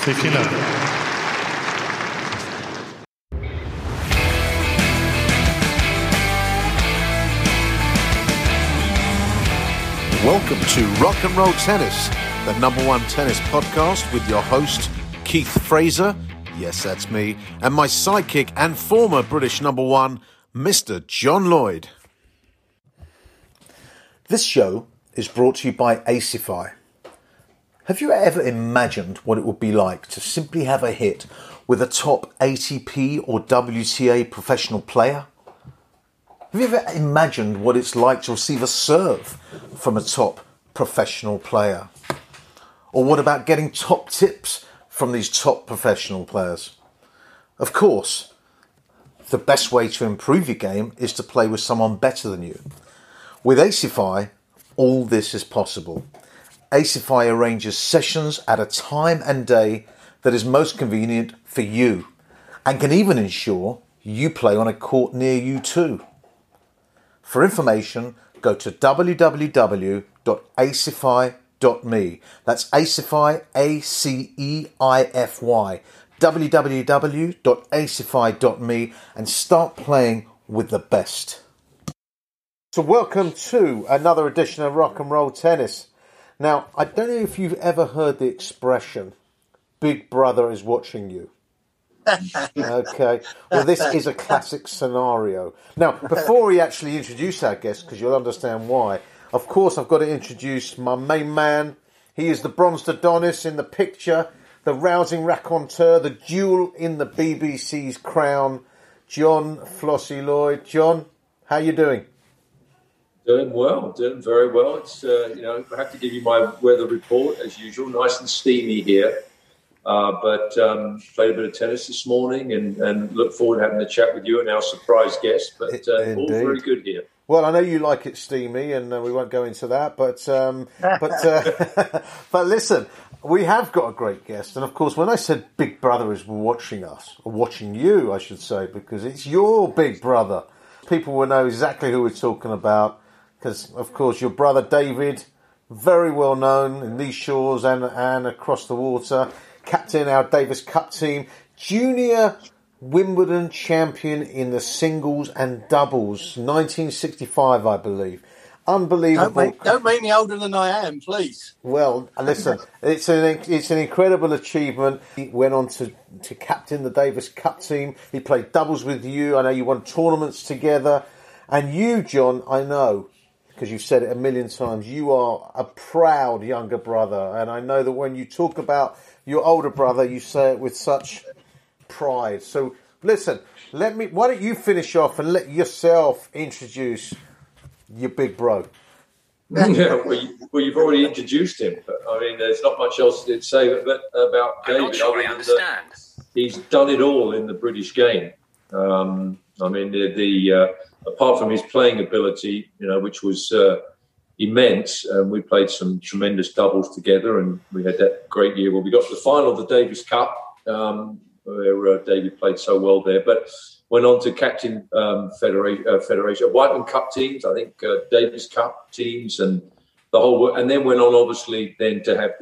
C'est final. Welcome to Rock and Roll Tennis, the number one tennis podcast with your host, Keith Fraser. Yes, that's me. And my sidekick and former British number one, Mr. John Lloyd. This show is brought to you by Acify. Have you ever imagined what it would be like to simply have a hit with a top ATP or WTA professional player? Have you ever imagined what it's like to receive a serve from a top professional player? Or what about getting top tips from these top professional players? Of course, the best way to improve your game is to play with someone better than you. With Acify, all this is possible. Acify arranges sessions at a time and day that is most convenient for you and can even ensure you play on a court near you too. For information, go to www.acify.me. That's Acify, A-C-E-I-F-Y. www.acify.me and start playing with the best. So welcome to another edition of Rock and Roll Tennis. Now, I don't know if you've ever heard the expression, Big Brother is watching you. Okay, well, this is a classic scenario. Now, before we actually introduce our guest, because you'll understand why, of course, I've got to introduce my main man. He is the bronzed Adonis in the picture, the rousing raconteur, the jewel in the BBC's crown, John Flossie Lloyd. John, how you doing? Doing well, doing very well. It's, I have to give you my weather report as usual. Nice and steamy here. But played a bit of tennis this morning and look forward to having a chat with you and our surprise guest. But all very good here. Well, I know you like it steamy, and we won't go into that. But but listen, we have got a great guest, and of course, when I said Big Brother is watching us, or watching you, I should say, because it's your big brother. People will know exactly who we're talking about, because of course, your brother David, very well known in these shores and across the water. Captain our Davis Cup team, junior Wimbledon champion in the singles and doubles, 1965, I believe. Unbelievable. Don't make me older than I am, please. Well, listen, it's an incredible achievement. He went on to captain the Davis Cup team. He played doubles with you. I know you won tournaments together. And you, John, I know, because you've said it a million times, you are a proud younger brother. And I know that when you talk about your older brother, you say it with such pride. So, listen, why don't you finish off and let yourself introduce your big bro? Yeah, well, you've already introduced him. I mean, there's not much else to say about David. I'm not sure I understand. He's done it all in the British game. I mean, the apart from his playing ability, which was immense. We played some tremendous doubles together, and we had that great year where we got to the final of the Davis Cup, where David played so well there. But went on to captain Federation Whiteman Cup teams, I think Davis Cup teams, and the whole. And then went on, obviously, then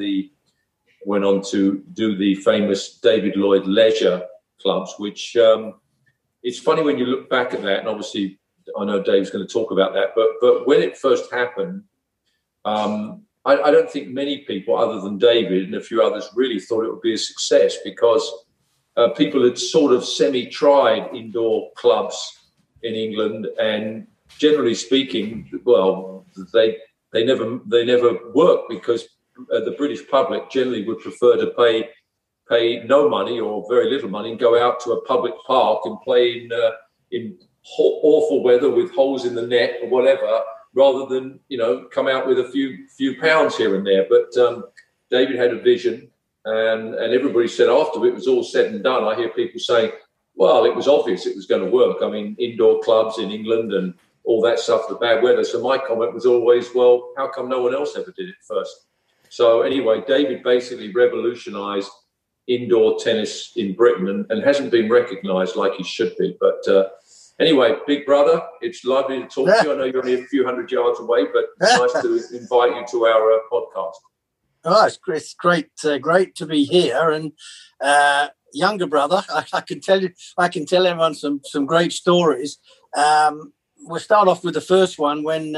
went on to do the famous David Lloyd Leisure clubs, which it's funny when you look back at that, and obviously. I know Dave's going to talk about that, but when it first happened, I don't think many people, other than David and a few others, really thought it would be a success because people had sort of semi-tried indoor clubs in England, and generally speaking, well, they never worked because the British public generally would prefer to pay no money or very little money and go out to a public park and play in awful weather with holes in the net or whatever, rather than come out with a few pounds here and there. But David had a vision, and everybody said after it was all said and done, I hear people saying, well, it was obvious it was going to work. I mean, indoor clubs in England and all that stuff, the bad weather. So my comment was always, well, how come no one else ever did it first? So anyway, David basically revolutionised indoor tennis in Britain and hasn't been recognised like he should be. But anyway, big brother, it's lovely to talk to you. I know you're only a few hundred yards away, but it's nice to invite you to our podcast. Oh, it's great, great to be here. And younger brother, I can tell you, I can tell everyone some great stories. We'll start off with the first one when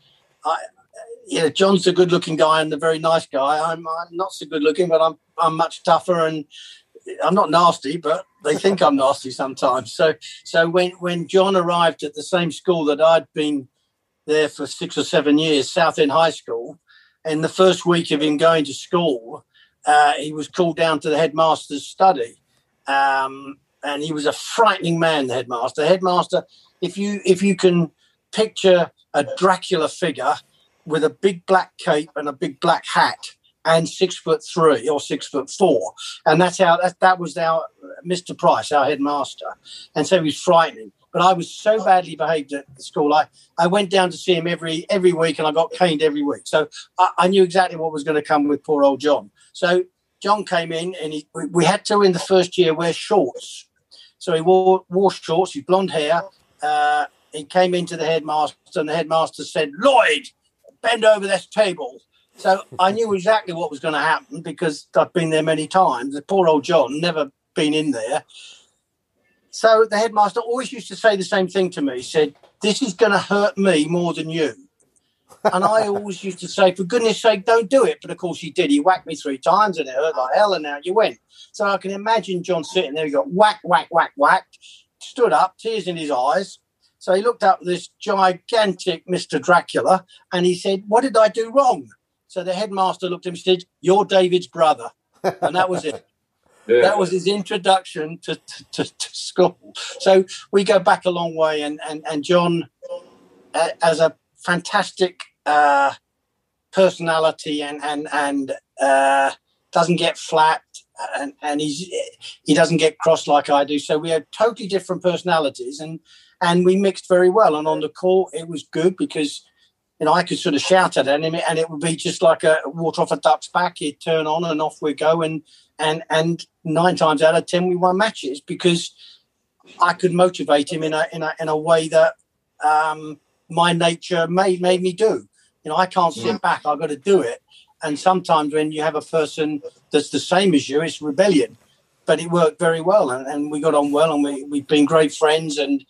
John's a good-looking guy and a very nice guy. I'm not so good-looking, but I'm much tougher, and I'm not nasty, but they think I'm nasty sometimes. So when John arrived at the same school that I'd been there for 6 or 7 years, Southend High School, in the first week of him going to school, he was called down to the headmaster's study, and he was a frightening man. The headmaster, if you can picture a Dracula figure with a big black cape and a big black hat, and 6'3" or 6'4", and that was our Mr. Price, our headmaster, and so he was frightening. But I was so badly behaved at the school. I went down to see him every week, and I got caned every week. So I knew exactly what was going to come with poor old John. So John came in, and we had to, in the first year, wear shorts. So he wore shorts, his blonde hair. He came into the headmaster, and the headmaster said, "Lloyd, bend over this table." So I knew exactly what was going to happen because I've been there many times. The poor old John, never been in there. So the headmaster always used to say the same thing to me. He said, "This is going to hurt me more than you." And I always used to say, "For goodness sake, don't do it." But of course he did. He whacked me 3 times and it hurt like hell, and out you went. So I can imagine John sitting there. He got whack, whack, whack, whacked, stood up, tears in his eyes. So he looked up at this gigantic Mr. Dracula and he said, "What did I do wrong?" So the headmaster looked at him and said, "You're David's brother." And that was it. Yeah. That was his introduction to school. So we go back a long way, and John, as a fantastic personality, and doesn't get flapped, and he doesn't get cross like I do. So we have totally different personalities, and we mixed very well. And on the court, it was good because I could sort of shout at him, and it would be just like a water off a duck's back. He'd turn on, and off we go, and 9 times out of 10 we won matches because I could motivate him in a way that my nature made me do. I can't sit back. I've got to do it. And sometimes when you have a person that's the same as you, it's rebellion. But it worked very well, and we got on well, and we've been great friends. And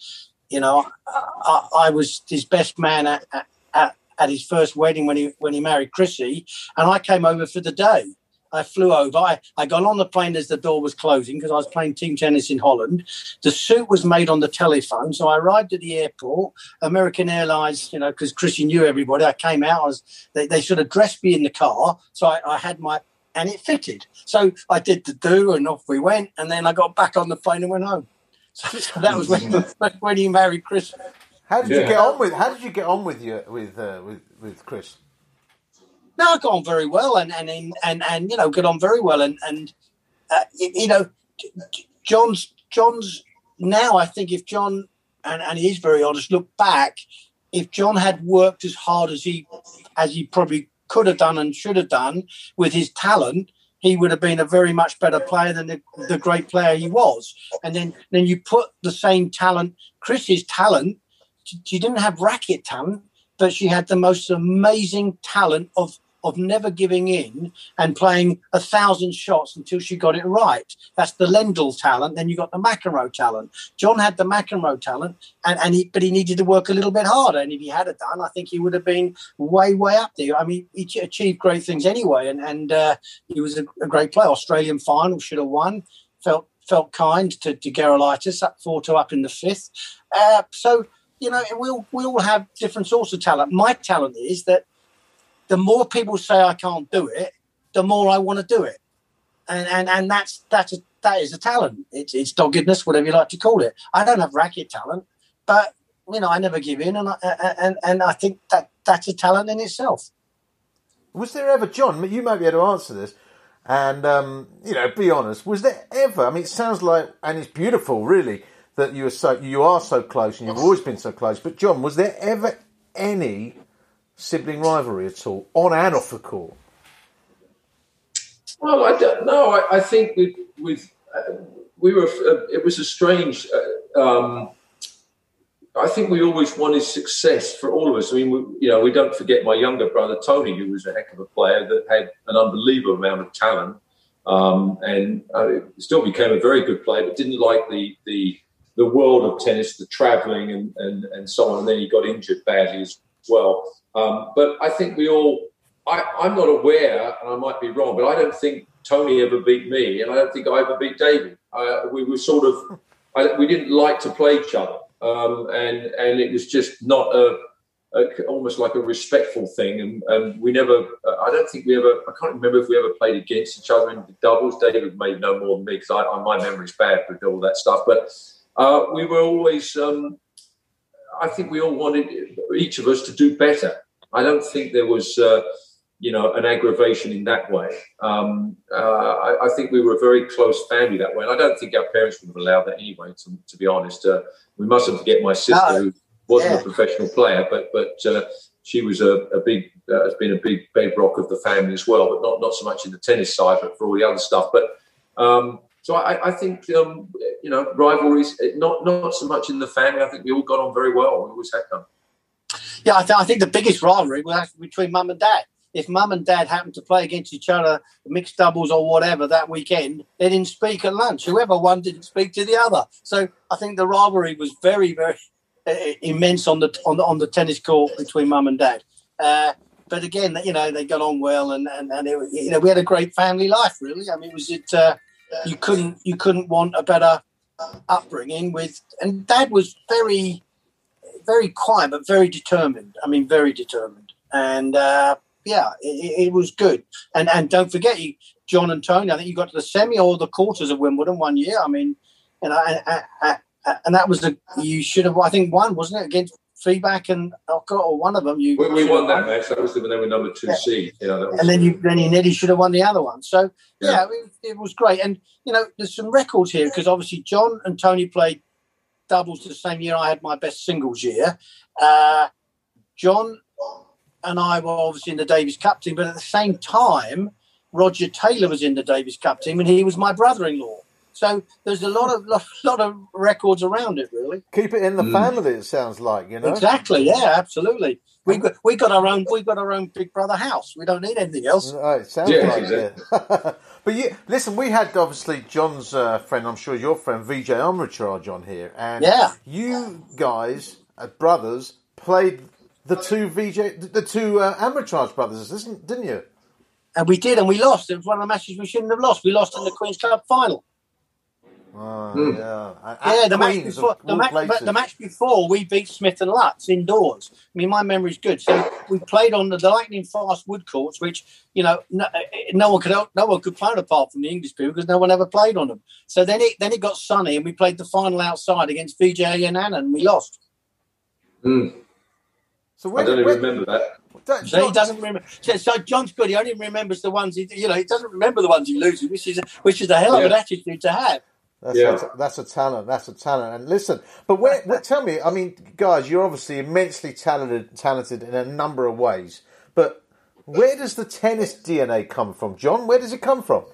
I was his best man at his first wedding when he married Chrissy, and I came over for the day. I flew over. I got on the plane as the door was closing because I was playing team tennis in Holland. The suit was made on the telephone. So I arrived at the airport, American Airlines, because Chrissy knew everybody. I came out. They sort of dressed me in the car. So I had and it fitted. So I did the do, and off we went. And then I got back on the plane and went home. So that was when he married Chris. How did you get on with Chris? No, I got on very well, and got on very well, and John's now. I think if John and he is very honest, look back, if John had worked as hard as he probably could have done and should have done with his talent, he would have been a very much better player than the great player he was. And then you put the same talent, Chris's talent. She didn't have racket talent, but she had the most amazing talent of never giving in and playing 1,000 shots until she got it right. That's the Lendl talent. Then you got the McEnroe talent. John had the McEnroe talent, but he needed to work a little bit harder. And if he had it done, I think he would have been way, way up there. I mean, he achieved great things anyway, and he was a great player. Australian final, should have won. Felt kind to Gerolaitis, up 4-2 up in the 5th. So, we all have different sorts of talent. My talent is that the more people say I can't do it, the more I want to do it, and that is a talent. It's doggedness, whatever you like to call it. I don't have racket talent, but I never give in, and I think that's a talent in itself. Was there ever, John? You might be able to answer this, and be honest. Was there ever? I mean, it sounds like, and it's beautiful, really, that you are so close, and you've always been so close. But John, was there ever any sibling rivalry at all, on and off the court? Well, I don't know. I think we were. It was a strange I think we always wanted success for all of us. I mean, we don't forget my younger brother, Tony, who was a heck of a player that had an unbelievable amount of talent, and still became a very good player, but didn't like the world of tennis, the travelling and so on. And then he got injured badly as well. But I think I'm not aware, and I might be wrong, but I don't think Tony ever beat me, and I don't think I ever beat David. We were sort of, we didn't like to play each other. And it was just not almost like a respectful thing. And we never, I don't think we ever, I can't remember if we ever played against each other in the doubles. David made no more than me because my memory's bad with all that stuff. But we were always, I think we all wanted each of us to do better. I don't think there was, an aggravation in that way. I think we were a very close family that way. And I don't think our parents would have allowed that anyway, to be honest. We mustn't forget my sister, who wasn't a professional player, but she was has been a big bedrock of the family as well, but not so much in the tennis side, but for all the other stuff. But so I think, rivalries, not so much in the family. I think we all got on very well. We always had them. Yeah, I think the biggest rivalry was actually between mum and dad. If mum and dad happened to play against each other, mixed doubles or whatever that weekend, they didn't speak at lunch. Whoever won didn't speak to the other. So I think the rivalry was very, very immense on the tennis court between mum and dad. But again, they got on well, and we had a great family life. Really, I mean, you couldn't want a better upbringing and Dad was very, very quiet but very determined. I mean, very determined, and. It was good. And don't forget, John and Tony, I think you got to the semi or the quarters of Wimbledon one year. I mean, and that was you should have, I think, won, wasn't it, against Feedback and or one of them. We won that match. That was when they were number 2 seed. And then you nearly should have won the other one. So, it was great. And, there's some records here because obviously John and Tony played doubles the same year I had my best singles year. John and I were obviously in the Davis Cup team, but at the same time, Roger Taylor was in the Davis Cup team, and he was my brother-in-law. So there's a lot of records around it, really. Keep it in the family. It sounds like, Exactly. Yeah, absolutely. We got our own Big Brother house. We don't need anything else. Oh, it sounds like it. But listen, we had obviously John's friend. I'm sure your friend Vijay Amritraj on here, and you guys, brothers, played. The two Amritraj brothers, didn't you? And we did, and we lost. It was one of the matches we shouldn't have lost. We lost in the Queen's Club final. The match before we beat Smith and Lutz indoors. I mean, my memory's good. So we played on the lightning fast wood courts, which no one could play apart from the English people because no one ever played on them. So then it got sunny, and we played the final outside against Vijay and Anand, and we lost. So I don't even remember that. So he doesn't remember. So John's good. He only remembers the ones he doesn't remember the ones he loses, which is a hell of an attitude to have. That's a talent. That's a talent. And listen, but tell me, I mean, guys, you're obviously immensely talented in a number of ways. But where does the tennis DNA come from, John? Where does it come from?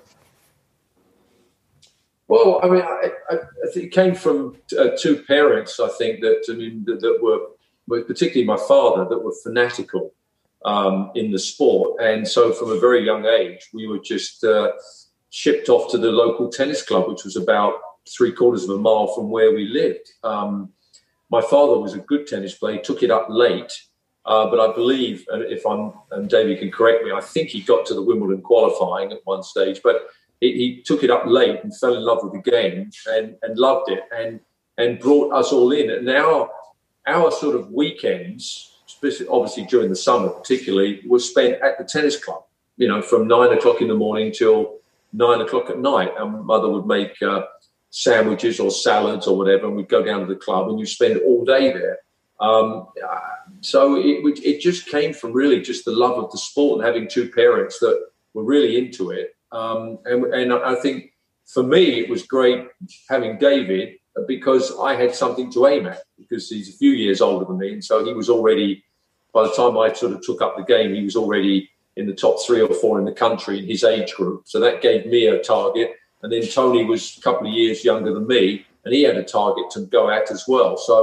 Well, I mean, I think it came from two parents. I think that were particularly my father, that were fanatical in the sport. And so from a very young age, we were just shipped off to the local tennis club, which was about 3/4 of a mile from where we lived. My father was a good tennis player. He took it up late, but I believe, and Davey can correct me, I think he got to the Wimbledon qualifying at one stage, but he took it up late and fell in love with the game and loved it and brought us all in. And now our sort of weekends, obviously during the summer particularly, were spent at the tennis club, from 9 o'clock in the morning till 9 o'clock at night. And Mother would make sandwiches or salads or whatever, and we'd go down to the club and you spend all day there. So it just came from really just the love of the sport and having two parents that were really into it. And I think for me, it was great having David, because I had something to aim at, because he's a few years older than me. And so he was already, by the time I sort of took up the game, he was already in the top 3 or 4 in the country in his age group. So that gave me a target. And then Tony was a couple of years younger than me, and he had a target to go at as well. So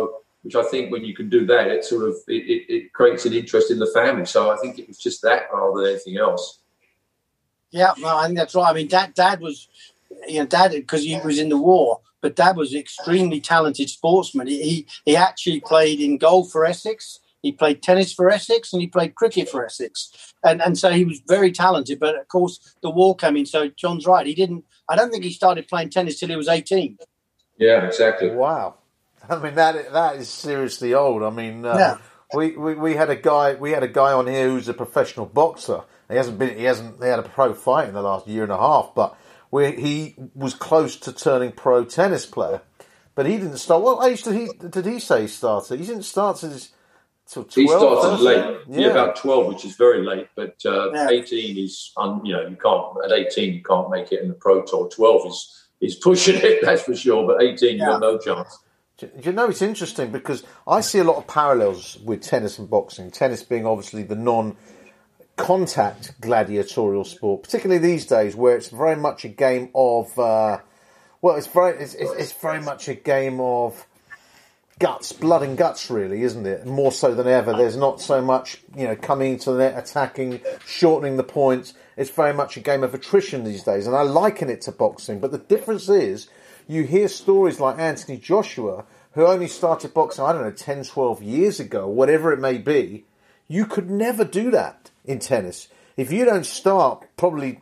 which I think when you can do that, it sort of it creates an interest in the family. So I think it was just that rather than anything else. Yeah, no, I think that's right. I mean, Dad was, Dad, because he was in the war, but Dad was an extremely talented sportsman. He actually played in golf for Essex. He played tennis for Essex, and he played cricket for Essex, and so he was very talented. But of course, the war came in. So John's right. I don't think he started playing tennis till he was 18. Yeah, exactly. Wow, I mean that is seriously old. I mean, we had a guy on here who's a professional boxer. He hasn't had a pro fight in the last year and a half, but he was close to turning pro tennis player. But he didn't start. What age did he say he started? He didn't start till 12. He started late, about 12, which is very late. But 18 is, you can't at 18 you can't make it in the pro tour. 12 is pushing it, that's for sure. But 18, you've got no chance. Do you know, it's interesting because I see a lot of parallels with tennis and boxing. Tennis being obviously the non-contact gladiatorial sport, particularly these days, where it's very much a game of it's very much a game of guts, blood and guts, really, isn't it? More so than ever. There's not so much, coming into the net, attacking, shortening the points. It's very much a game of attrition these days, and I liken it to boxing. But the difference is, you hear stories like Anthony Joshua, who only started boxing, 10, 12 years ago, whatever it may be. You could never do that in tennis. If you don't start probably,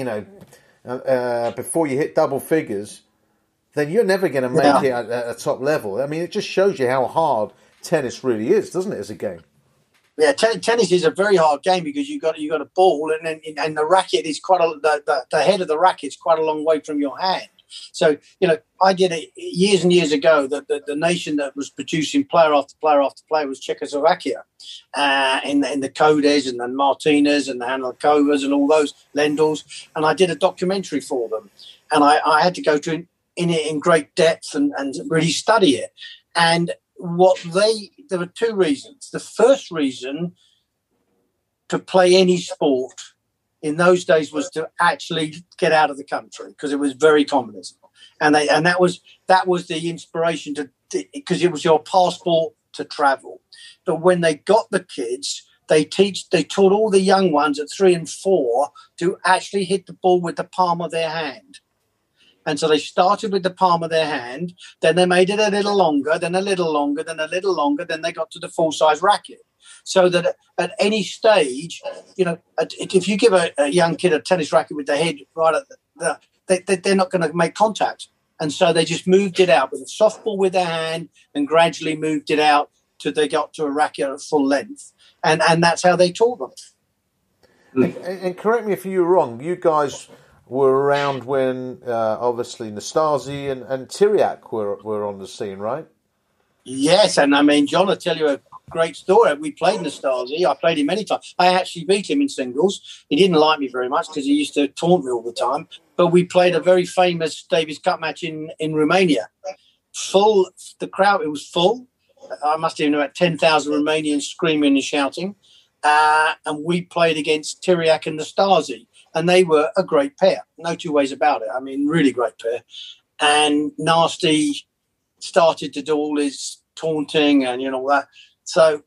before you hit double figures, then you're never going to make it at a top level. I mean, it just shows you how hard tennis really is, doesn't it, as a game? Yeah, tennis is a very hard game because you got a ball, and the racket is the head of the racket is quite a long way from your hand. So, I did it years and years ago. The nation that was producing player after player after player was Czechoslovakia, in the Kodes and the Martinez and the Hanelkovas and all those Lendls. And I did a documentary for them, and I had to go to in it in great depth and really study it. And there were two reasons. The first reason to play any sport in those days was to actually get out of the country because it was very communism, and that was the inspiration because it was your passport to travel. But when they got the kids, they taught all the young ones at 3 and 4 to actually hit the ball with the palm of their hand. And so they started with the palm of their hand, then they made it a little longer, then a little longer, then a little longer, then they got to the full-size racket. So that at any stage, if you give a young kid a tennis racket with the head right at they're not going to make contact. And so they just moved it out with a softball with their hand and gradually moved it out till they got to a racket at full length. And that's how they taught them. And correct me if you're wrong, you guys were around when obviously Nastase and Tiriac were on the scene, right? Yes, and I mean, John will tell you a great story. We played Nastase. I played him many times. I actually beat him in singles. He didn't like me very much because he used to taunt me all the time. But we played a very famous Davis Cup match in Romania. Full, the crowd, it was full. I must have known about 10,000 Romanians screaming and shouting. And we played against Tiriac and Nastase. And they were a great pair. No two ways about it. I mean, really great pair. And Nasty started to do all his taunting and that. So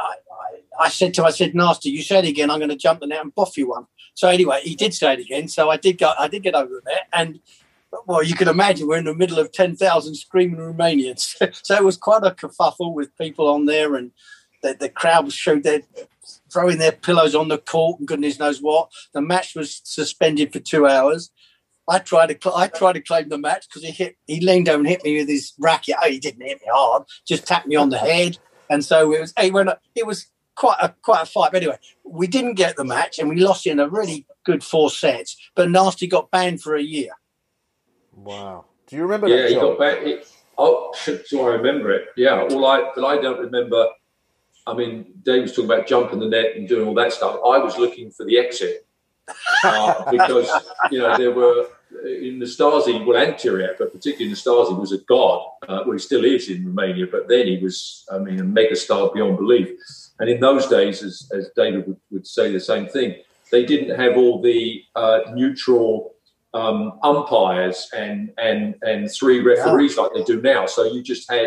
I said to him, Nasty, you said it again, I'm going to jump the net and buff you one. So anyway, he did say it again. So I did get over there. And, well, you can imagine we're in the middle of 10,000 screaming Romanians. So it was quite a kerfuffle with people on there, and the crowd showed their throwing their pillows on the court and goodness knows what. The match was suspended for 2 hours. I tried to claim the match because he leaned over and hit me with his racket. Oh, he didn't hit me hard, just tapped me on the head. And so it was quite a fight. But anyway, we didn't get the match and we lost it in a really good 4 sets. But Nasty got banned for a year. Wow. Do you remember that? Yeah, he got banned. Do I remember it? Yeah. But I don't remember. I mean, Dave was talking about jumping the net and doing all that stuff. I was looking for the exit because, there were in Nastase, and Tiriac, but particularly Nastase was a god. Well, he still is in Romania, but then he was, a megastar beyond belief. And in those days, as David would say the same thing, they didn't have all the neutral umpires and 3 referees like they do now. So you just had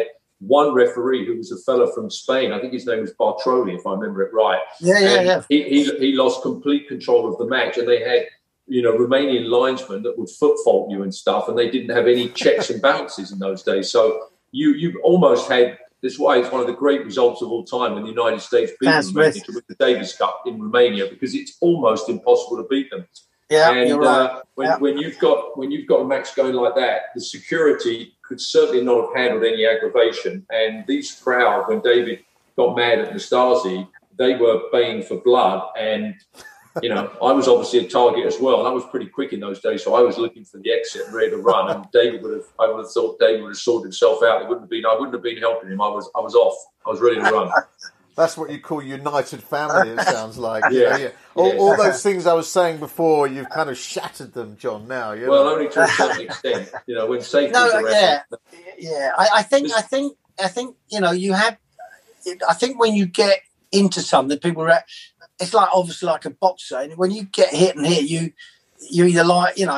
one referee who was a fella from Spain. I think his name was Bartroli, if I remember it right. Yeah. He lost complete control of the match, and they had, Romanian linesmen that would foot fault you and stuff, and they didn't have any checks and balances in those days. So you almost had. That's why it's one of the great results of all time when the United States beat Romania to win the Davis Cup in Romania, because it's almost impossible to beat them. Yeah, and you're right. When you've got a match going like that, the security could certainly not have handled any aggravation. And these crowd, when David got mad at Nastase, they were baying for blood. And I was obviously a target as well, and I was pretty quick in those days, so I was looking for the exit and ready to run. And I would have thought David would have sorted himself out. I wouldn't have been helping him. I was off. I was ready to run. That's what you call united family, it sounds like. Yeah. All those things I was saying before, you've kind of shattered them, John, now. Well, only to a certain extent. When safety is around. I think you have. I think when you get into something, people it's like obviously like a boxer, and when you get hit, you either like, and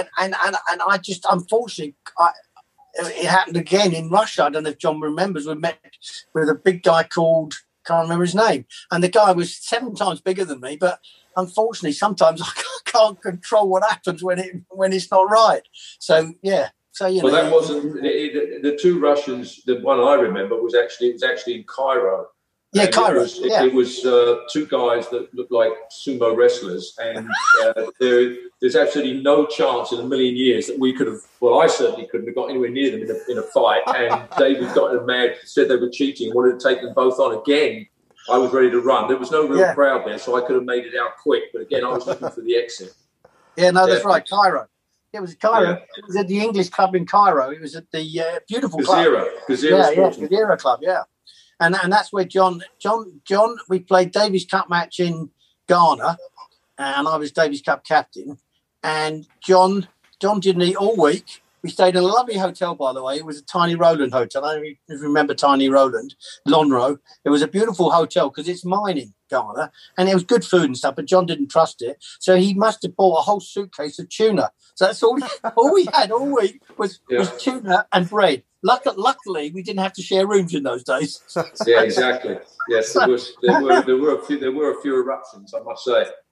I just, unfortunately, it happened again in Russia. I don't know if John remembers. We met with a big guy called, can't remember his name, and the guy was 7 times bigger than me, but unfortunately sometimes I can't control what happens when it's not right. So that wasn't the 2 Russians. The one I remember was actually in Cairo. Yeah, Cairo. It was 2 guys that looked like sumo wrestlers, and there's absolutely no chance in a million years that we could have. Well, I certainly couldn't have got anywhere near them in a fight. And David got them mad, said they were cheating, wanted to take them both on again. I was ready to run. There was no real crowd there, so I could have made it out quick. But again, I was looking for the exit. Yeah, no, that's right, Cairo. It was Cairo. Yeah. It was at the English club in Cairo. It was at the beautiful club. Gazira Club. Yeah. And that's where John, we played Davis Cup match in Ghana, and I was Davis Cup captain. And John didn't eat all week. We stayed in a lovely hotel, by the way. It was a Tiny Roland hotel. I don't know if you remember Tiny Roland, Lonro. It was a beautiful hotel because it's mining, Ghana, and it was good food and stuff, but John didn't trust it. So he must have bought a whole suitcase of tuna. So that's all we had all week was tuna and bread. Luckily, we didn't have to share rooms in those days. Yeah, exactly. Yes, there were a few eruptions, I must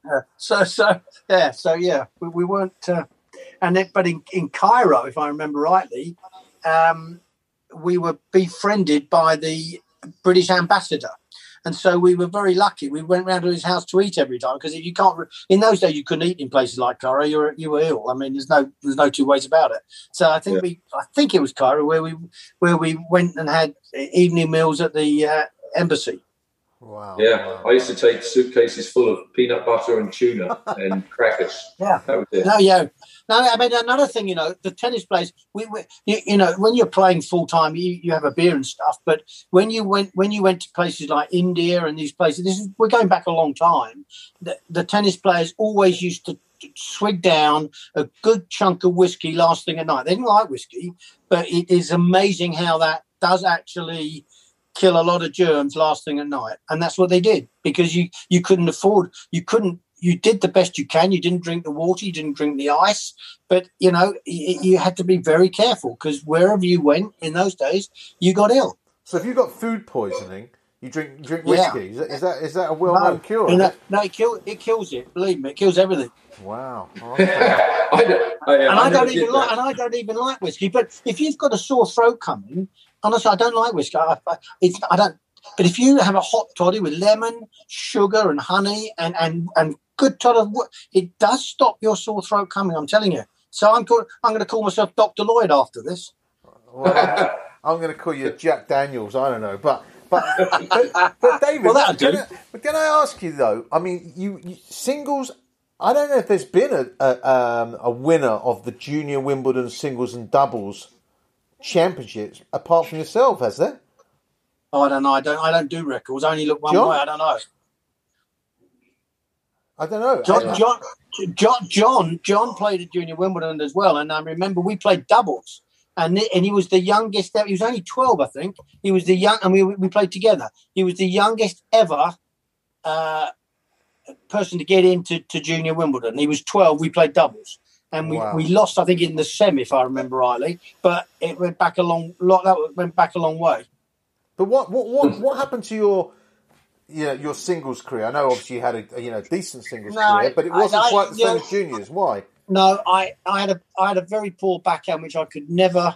say. We weren't. But in Cairo, if I remember rightly, we were befriended by the British ambassador. And so we were very lucky. We went round to his house to eat every time, because if you can't, in those days you couldn't eat in places like Cairo. You were ill. I mean, there's no 2 ways about it. So I think it was Cairo where we went and had evening meals at the embassy. Wow. Yeah, wow. I used to take suitcases full of peanut butter and tuna and crackers. Yeah. That was it. No, I mean, another thing, the tennis players, when you're playing full time, you have a beer and stuff. But when you went to places like India and these places, we're going back a long time. The tennis players always used to swig down a good chunk of whiskey last thing at night. They didn't like whiskey, but it is amazing how that does actually kill a lot of germs last thing at night. And that's what they did, because you couldn't afford, you did the best you can. You didn't drink the water, you didn't drink the ice, but you had to be very careful, because wherever you went in those days, you got ill. So if you got food poisoning, you drink whiskey. Is that a well-known cure? No, it kills it. Believe me, it kills everything. Wow. Okay. I don't even like whiskey. But if you've got a sore throat coming, honestly, I don't like whiskey. I don't. But if you have a hot toddy with lemon, sugar, and honey, and good toddy, it does stop your sore throat coming. I'm telling you. So I'm going to call myself Dr. Lloyd after this. Well, I'm going to call you Jack Daniels. I don't know, but David. Well, that'll do. Can I ask you though? I mean, you singles. I don't know if there's been a winner of the Junior Wimbledon singles and doubles championships apart from yourself, has there? Oh, I don't know. I don't do records. I only look one way. I don't know. John played at Junior Wimbledon as well, and I remember we played doubles, and he was the youngest. He was only 12, I think. He was the young, and we played together. He was the youngest ever person to get into Junior Wimbledon. He was 12. We played doubles, and we lost, I think, in the semi, if I remember rightly. But it went back a long way. But what happened to your singles career? I know obviously you had a decent singles career, but it wasn't quite the same as juniors. Why? No, I had a very poor backhand, which I could never.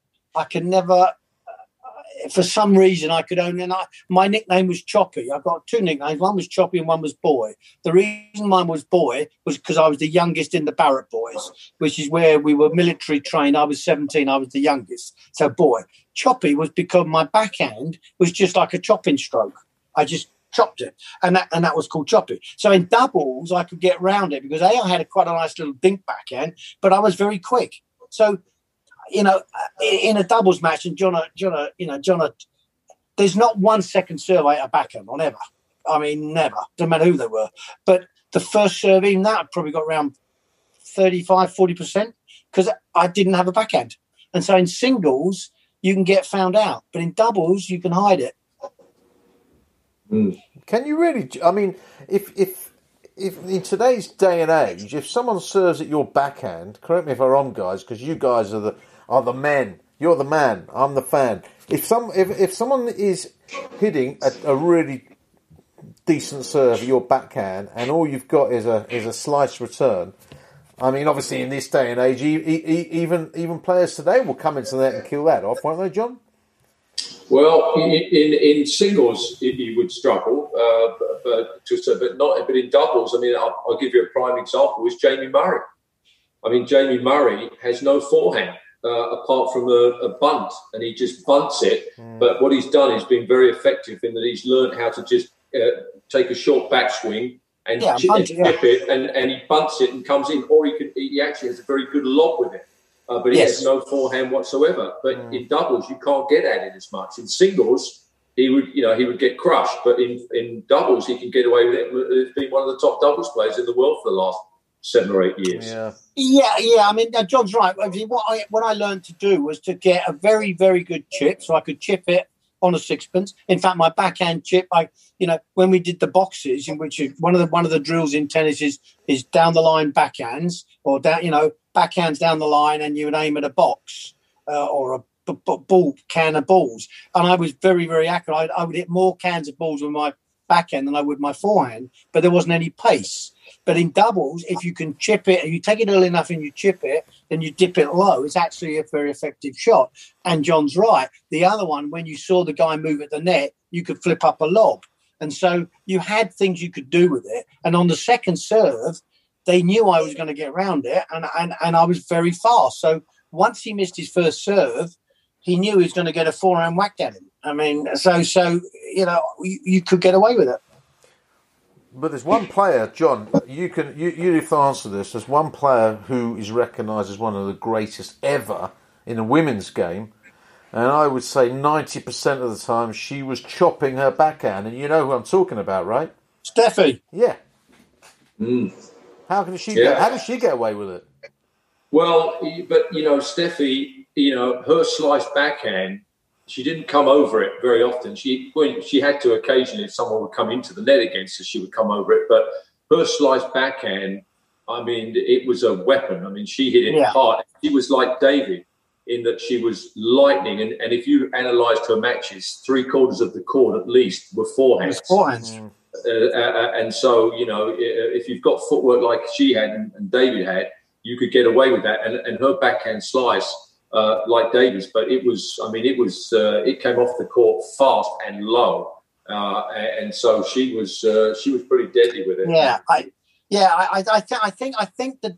For some reason, I could only. My nickname was Choppy. I've got two nicknames. One was Choppy and one was Boy. The reason mine was Boy was because I was the youngest in the Barrett boys, which is where we were military trained. I was 17. I was the youngest. So Boy. Choppy was because my backhand was just like a chopping stroke. I just chopped it, and that was called Choppy. So in doubles, I could get round it because I had quite a nice little dink backhand, but I was very quick. So, in a doubles match, and John, there's not 1 second serve I hit a backhand on ever. I mean, never. Doesn't matter who they were. But the first serve, even that, I probably got around 35, 40% because I didn't have a backhand. And so in singles, you can get found out, but in doubles, you can hide it. Can you really? I mean, if in today's day and age, if someone serves at your backhand, correct me if I'm wrong, guys, because you guys are the men. You're the man. I'm the fan. If someone is hitting a really decent serve at your backhand, and all you've got is a slice return. I mean, obviously, in this day and age, even players today will come into that and kill that off, won't they, John? Well, in singles, he would struggle, but in doubles, I mean, I'll give you a prime example, is Jamie Murray. I mean, Jamie Murray has no forehand apart from a bunt, and he just bunts it. But what he's done is been very effective in that he's learned how to just take a short backswing and chip it, and he bunts it and comes in, or he actually has a very good lob with it. But he has no forehand whatsoever. But in doubles, you can't get at it as much. In singles, he would get crushed. But in doubles, he can get away with it. He's been one of the top doubles players in the world for the last 7 or 8 years. Yeah. I mean, John's right. What I learned to do was to get a very, very good chip, so I could chip it on a sixpence. In fact, my backhand chip, when we did the boxes, in which one of the drills in tennis is down the line backhands, or down, backhands down the line, and you would aim at a box or a ball can of balls. And I was very, very accurate. I would hit more cans of balls with my backhand than I would my forehand, but there wasn't any pace. But in doubles, if you can chip it, and you take it early enough and you chip it, then you dip it low, it's actually a very effective shot. And John's right. The other one, when you saw the guy move at the net, you could flip up a lob. And so you had things you could do with it. And on the second serve, they knew I was going to get around it, and I was very fast. So once he missed his first serve, he knew he was going to get a forehand whacked at him. I mean, so you could get away with it. But there's one player, John, you have to answer this. There's one player who is recognised as one of the greatest ever in the women's game, and I would say 90% of the time she was chopping her backhand, and you know who I'm talking about, right? Steffi. Yeah. How does she get away with it? Well, but Steffi, her slice backhand, she didn't come over it very often. She had to occasionally, if someone would come into the net against her, she would come over it. But her slice backhand, I mean, it was a weapon. I mean, she hit it hard. She was like David in that she was lightning. And if you analysed her matches, 3/4 of the court at least were forehands. And so, if you've got footwork like she had and David had, you could get away with that. And her backhand slice, like David's, but it came off the court fast and low, and so she was pretty deadly with it. I think that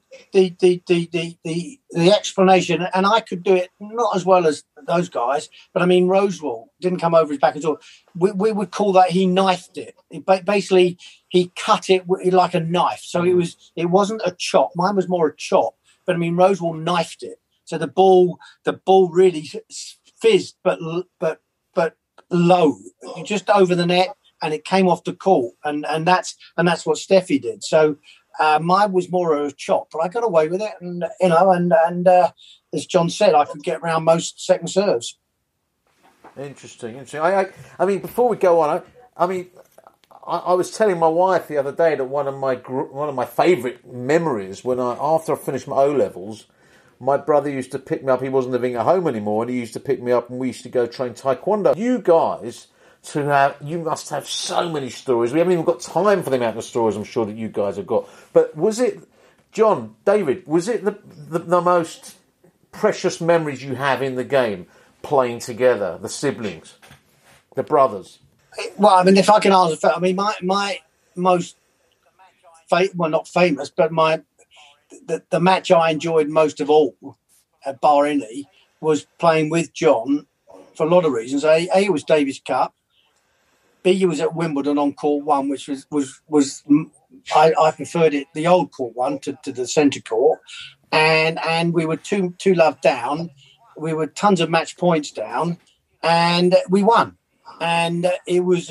the explanation, and I could do it not as well as those guys, but I mean Rosewall didn't come over his back at all. We would call that he knifed it. Basically, he cut it like a knife. So it wasn't a chop. Mine was more a chop, but I mean Rosewall knifed it. So the ball really fizzed, but low, just over the net, and it came off the court, and that's what Steffi did. So mine was more of a chop, but I got away with it, and as John said, I could get around most second serves. Interesting. I mean, before we go on, I was telling my wife the other day that one of my favourite memories after I finished my O-levels my brother used to pick me up. He wasn't living at home anymore, and he used to pick me up, and we used to go train taekwondo. You guys, you must have so many stories. We haven't even got time for the amount of stories I'm sure that you guys have got. But was it, John, David, was it the most precious memories you have in the game, playing together, the siblings, the brothers? Well, I mean, if I can answer, I mean, my most, not famous, but the match I enjoyed most of all at bar any was playing with John for a lot of reasons. A, it was Davis Cup. B, was at Wimbledon on court 1, which was I preferred it, the old court 1 to the centre court, and we were 2-love down. We were tons of match points down, and we won. And it was,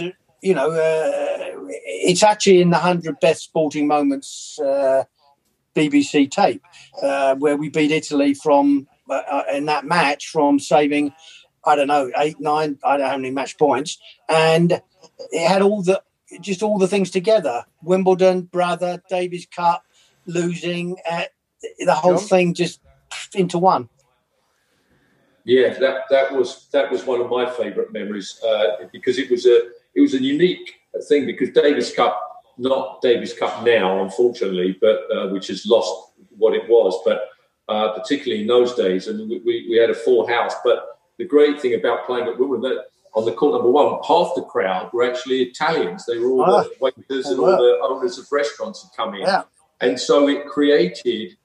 it's actually in the 100 best sporting moments BBC tape, where we beat Italy from in that match from saving, I don't know, 8, 9, I don't know how many match points, and it had all the things together: Wimbledon, brother, Davis Cup, losing, the whole thing just into one. Yeah, that was one of my favourite memories because it was a unique thing, because Davis Cup, not Davis Cup now, unfortunately, but which has lost what it was, but particularly in those days, and we had a full house. But the great thing about playing at Wimbledon, on the court number 1, half the crowd were actually Italians. They were all the waiters and all the owners of restaurants had come in, and so it created,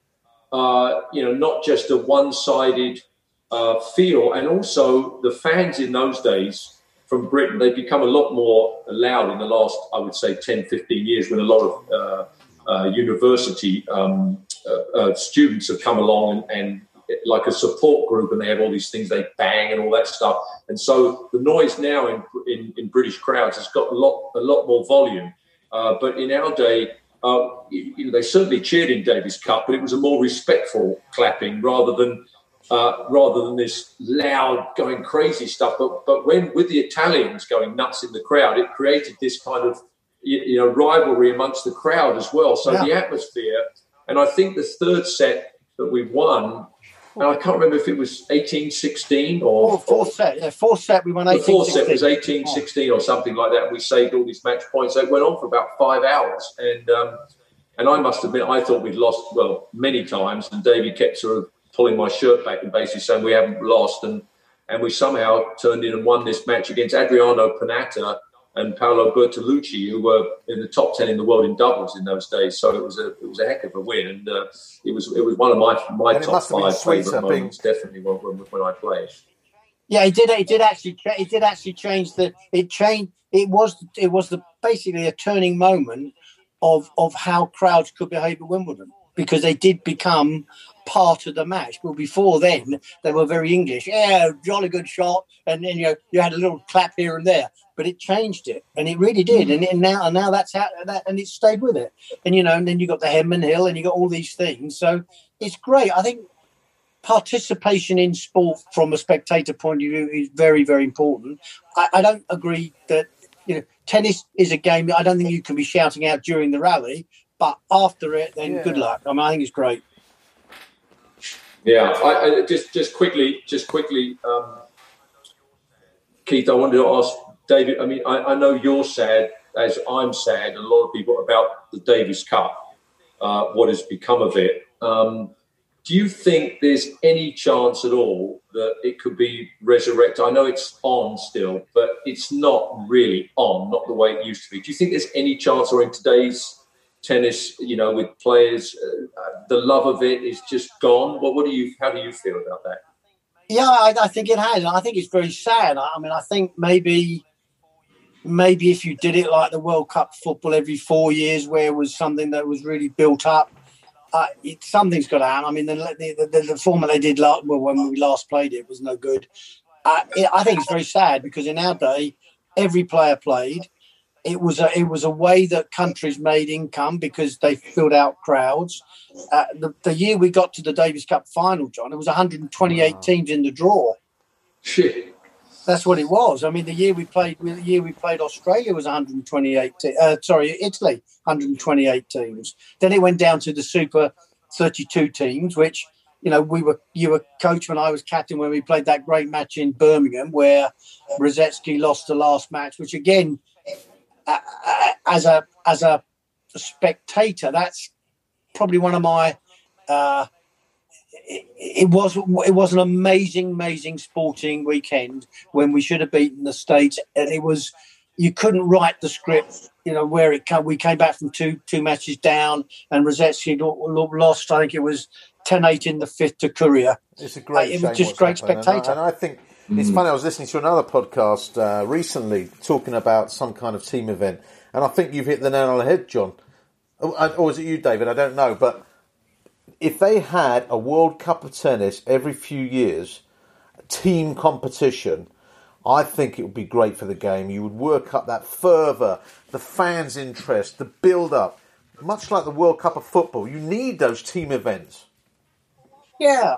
not just a one-sided feel, and also the fans in those days from Britain, they've become a lot more loud in the last, I would say, 10, 15 years, when a lot of university students have come along and like a support group, and they have all these things, they bang and all that stuff. And so the noise now in British crowds has got a lot more volume. But in our day, they certainly cheered in Davis Cup, but it was a more respectful clapping rather than this loud, going crazy stuff. But when with the Italians going nuts in the crowd, it created this kind of rivalry amongst the crowd as well. So the atmosphere, and I think the third set that we won, and I can't remember if it was 18-16 or fourth set. Yeah, fourth set we won 18-16. The fourth set was 18-16 or something like that. We saved all these match points. So it went on for about 5 hours, and I must admit, I thought we'd lost many times, and Davey kept sort of pulling my shirt back and basically saying we haven't lost, and we somehow turned in and won this match against Adriano Panatta and Paolo Bertolucci, who were in the top 10 in the world in doubles in those days. So it was a heck of a win, and it was one of my top 5 favourite moments, definitely when I played. Yeah, it did actually change the. It was basically a turning moment of how crowds could behave at Wimbledon, because they did become part of the match. But before then, they were very English. Yeah, jolly good shot, and then you had a little clap here and there. But it changed it, and it really did. And now that's how that, and it stayed with it. And and then you got the Henman Hill, and you got all these things. So it's great. I think participation in sport from a spectator point of view is very, very important. I don't agree that tennis is a game. I don't think you can be shouting out during the rally, but after it, then good luck. I mean, I think it's great. Yeah, I just quickly, Keith, I wanted to ask David. I mean, I know you're sad, as I'm sad, and a lot of people, about the Davis Cup, what has become of it. Do you think there's any chance at all that it could be resurrected? I know it's on still, but it's not really on, not the way it used to be. Do you think there's any chance, or in today's tennis, with players, the love of it is just gone? How do you feel about that? Yeah, I think it has. I think it's very sad. I mean, I think maybe if you did it like the World Cup football every 4 years, where it was something that was really built up, something's got to happen. I mean, the format they did when we last played it was no good. I think it's very sad, because in our day, every player played. It was a way that countries made income, because they filled out crowds. The year we got to the Davis Cup final, John, it was 128 teams in the draw. Shit. That's what it was. I mean, the year we played Australia was 128. Italy, 128 teams. Then it went down to the Super 32 teams, which you were coach when I was captain when we played that great match in Birmingham where Rosetsky lost the last match, which again, as a spectator, that's probably one of my. It was an amazing sporting weekend when we should have beaten the States, and it was. You couldn't write the script, where it came. We came back from two matches down, and Rosetsky lost. I think it was 10-8 in the fifth to Korea. It's a great. It was just great spectator. And I think it's funny. I was listening to another podcast recently talking about some kind of team event, and I think you've hit the nail on the head, John. Or was it you, David? I don't know, but if they had a World Cup of tennis every few years, team competition, I think it would be great for the game. You would work up that fervour, the fans' interest, the build-up. Much like the World Cup of football, you need those team events. Yeah.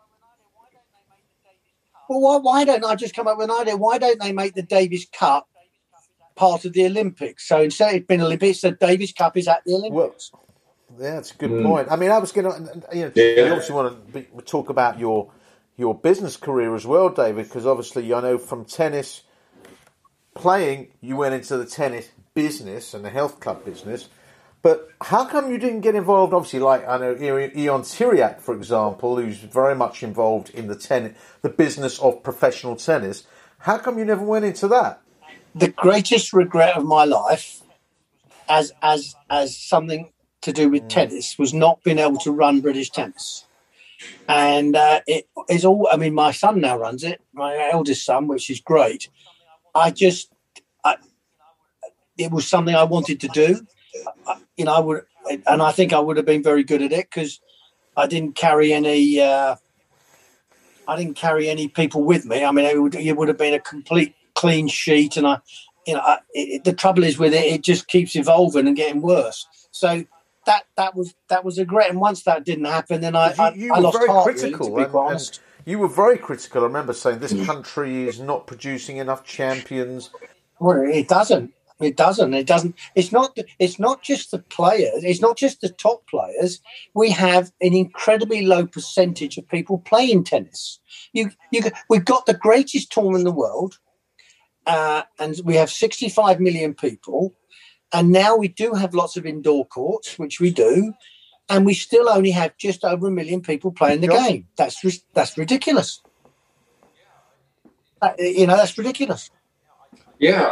Well, why don't I just come up with an idea? Why don't they make the Davis Cup part of the Olympics? So instead of it being Olympics, the Davis Cup is at the Olympics. Well, yeah, that's a good point. I mean, I was going to, you obviously want to talk about your business career as well, David, because obviously I know from tennis playing, you went into the tennis business and the health club business. But how come you didn't get involved? Obviously, like I know Ion Tiriac, for example, who's very much involved in the business of professional tennis. How come you never went into that? The greatest regret of my life, as something to do with tennis, was not being able to run British tennis. And it is all. I mean, my son now runs it, my eldest son, which is great. It was something I wanted to do. I think I would have been very good at it because I didn't carry any. I didn't carry any people with me. I mean, it would have been a complete clean sheet, and the trouble is with it just keeps evolving and getting worse. So that was a regret, and once that didn't happen, then I lost heart. Critical, really, to be quite honest. You were very critical. I remember saying this country is not producing enough champions. Well, it doesn't. It doesn't. It's not just the players. It's not just the top players. We have an incredibly low percentage of people playing tennis. We've got the greatest tournament in the world, and we have 65 million people. And now we do have lots of indoor courts, which we do, and we still only have just over 1 million people playing the game. That's ridiculous. That's ridiculous. Yeah,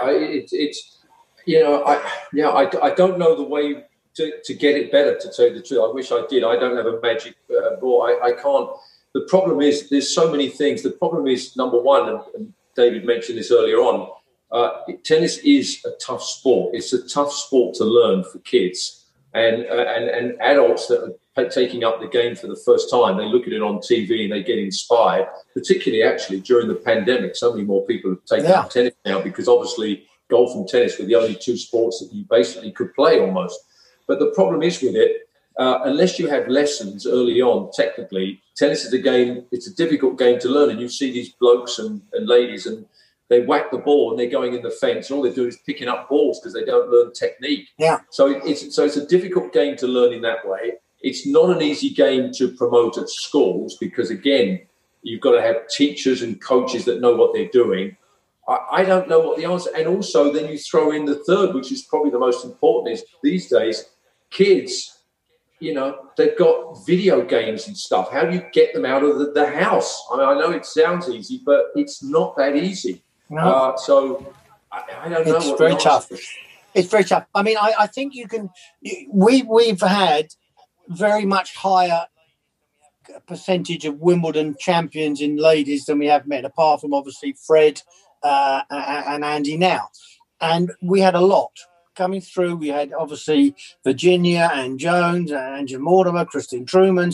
I don't know the way to get it better, to tell you the truth. I wish I did. I don't have a magic ball. I can't. The problem is there's so many things. The problem is, number one, and David mentioned this earlier on, tennis is a tough sport. It's a tough sport to learn for kids and adults that are taking up the game for the first time. They look at it on TV and they get inspired, particularly actually during the pandemic. So many more people have taken up tennis now because obviously golf and tennis were the only two sports that you basically could play almost. But the problem is with it, unless you have lessons early on, technically, tennis is a game, it's a difficult game to learn. And you see these blokes and ladies and they whack the ball and they're going in the fence. And all they're doing is picking up balls because they don't learn technique. Yeah. So it's a difficult game to learn in that way. It's not an easy game to promote at schools because, again, you've got to have teachers and coaches that know what they're doing. I don't know what the answer. And also then you throw in the third, which is probably the most important, is these days, kids, they've got video games and stuff. How do you get them out of the house? I mean, I know it sounds easy, but it's not that easy. No. So I don't know. It's very tough. It's very tough. I mean, I think you can. We've had very much higher percentage of Wimbledon champions in ladies than we have men, apart from obviously Fred and Andy now. And we had a lot coming through. We had obviously Virginia and Jones, Angela Mortimer, Christine Truman,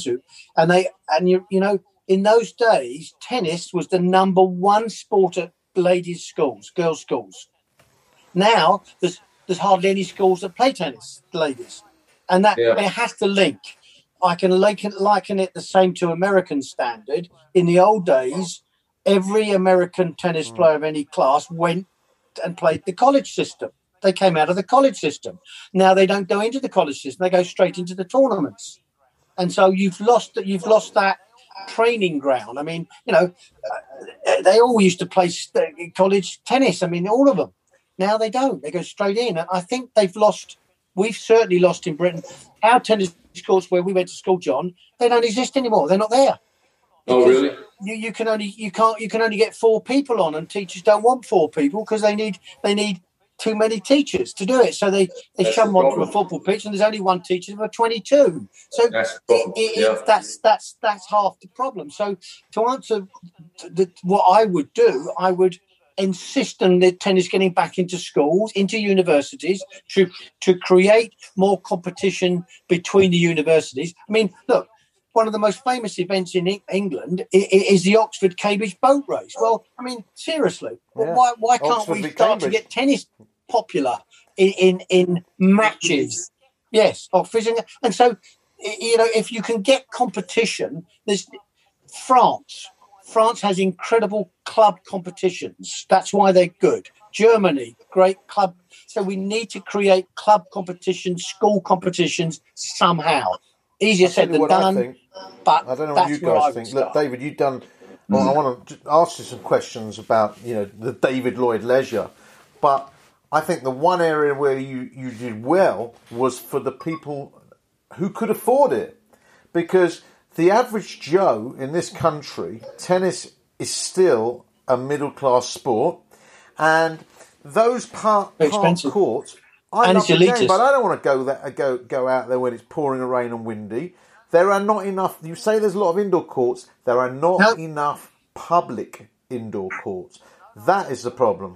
in those days, tennis was the number one sport at ladies' schools, girls' schools. Now there's hardly any schools that play tennis, ladies, and that it has to link. I can liken it the same to American standard. In the old days, every American tennis player of any class went and played the college system. They came out of the college system. Now they don't go into the college system; they go straight into the tournaments. And so you've lost that training ground. I mean, they all used to play college tennis. I mean, all of them. Now they don't. They go straight in. And I think we've certainly lost in Britain. Our tennis courts where we went to school, John, they don't exist anymore. They're not there. Oh, really? You can only get 4 people on, and teachers don't want 4 people because they need too many teachers to do it. So they shove them onto a football pitch, and there's only one teacher for 22. So that's half the problem. So to answer what I would do, I would insist on the tennis getting back into schools, into universities, to create more competition between the universities. I mean, look, one of the most famous events in England is the Oxford-Cambridge boat race. Well, I mean, seriously, why can't we start to get tennis popular in matches? Yes, Oxford. And so, if you can get competition, there's France. France has incredible club competitions. That's why they're good. Germany, great club. So we need to create club competitions, school competitions somehow. Easier said than done. But I don't know what you guys think. Look, David, you've done. Well, I want to ask you some questions about the David Lloyd Leisure, but I think the one area where you did well was for the people who could afford it, because the average Joe in this country, tennis is still a middle class sport, and those park courts. I love the game, but I don't want to go out there when it's pouring rain and windy. There are not enough. You say there's a lot of indoor courts. There are not enough public indoor courts. That is the problem.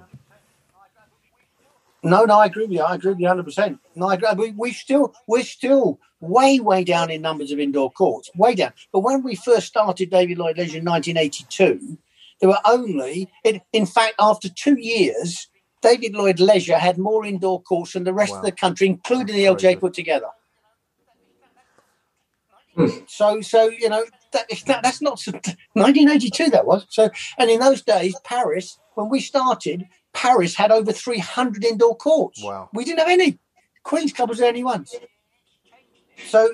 No, I agree with you. I agree with you 100%. No, I agree. We're still way down in numbers of indoor courts, way down. But when we first started David Lloyd Leisure in 1982, there were only, in fact, after 2 years, David Lloyd Leisure had more indoor courts than the rest of the country, including the LJ put together. So that's not 1982. That was so. And in those days, Paris, when we started, Paris had over 300 indoor courts. Wow. We didn't have any. Queen's Club was the only ones. So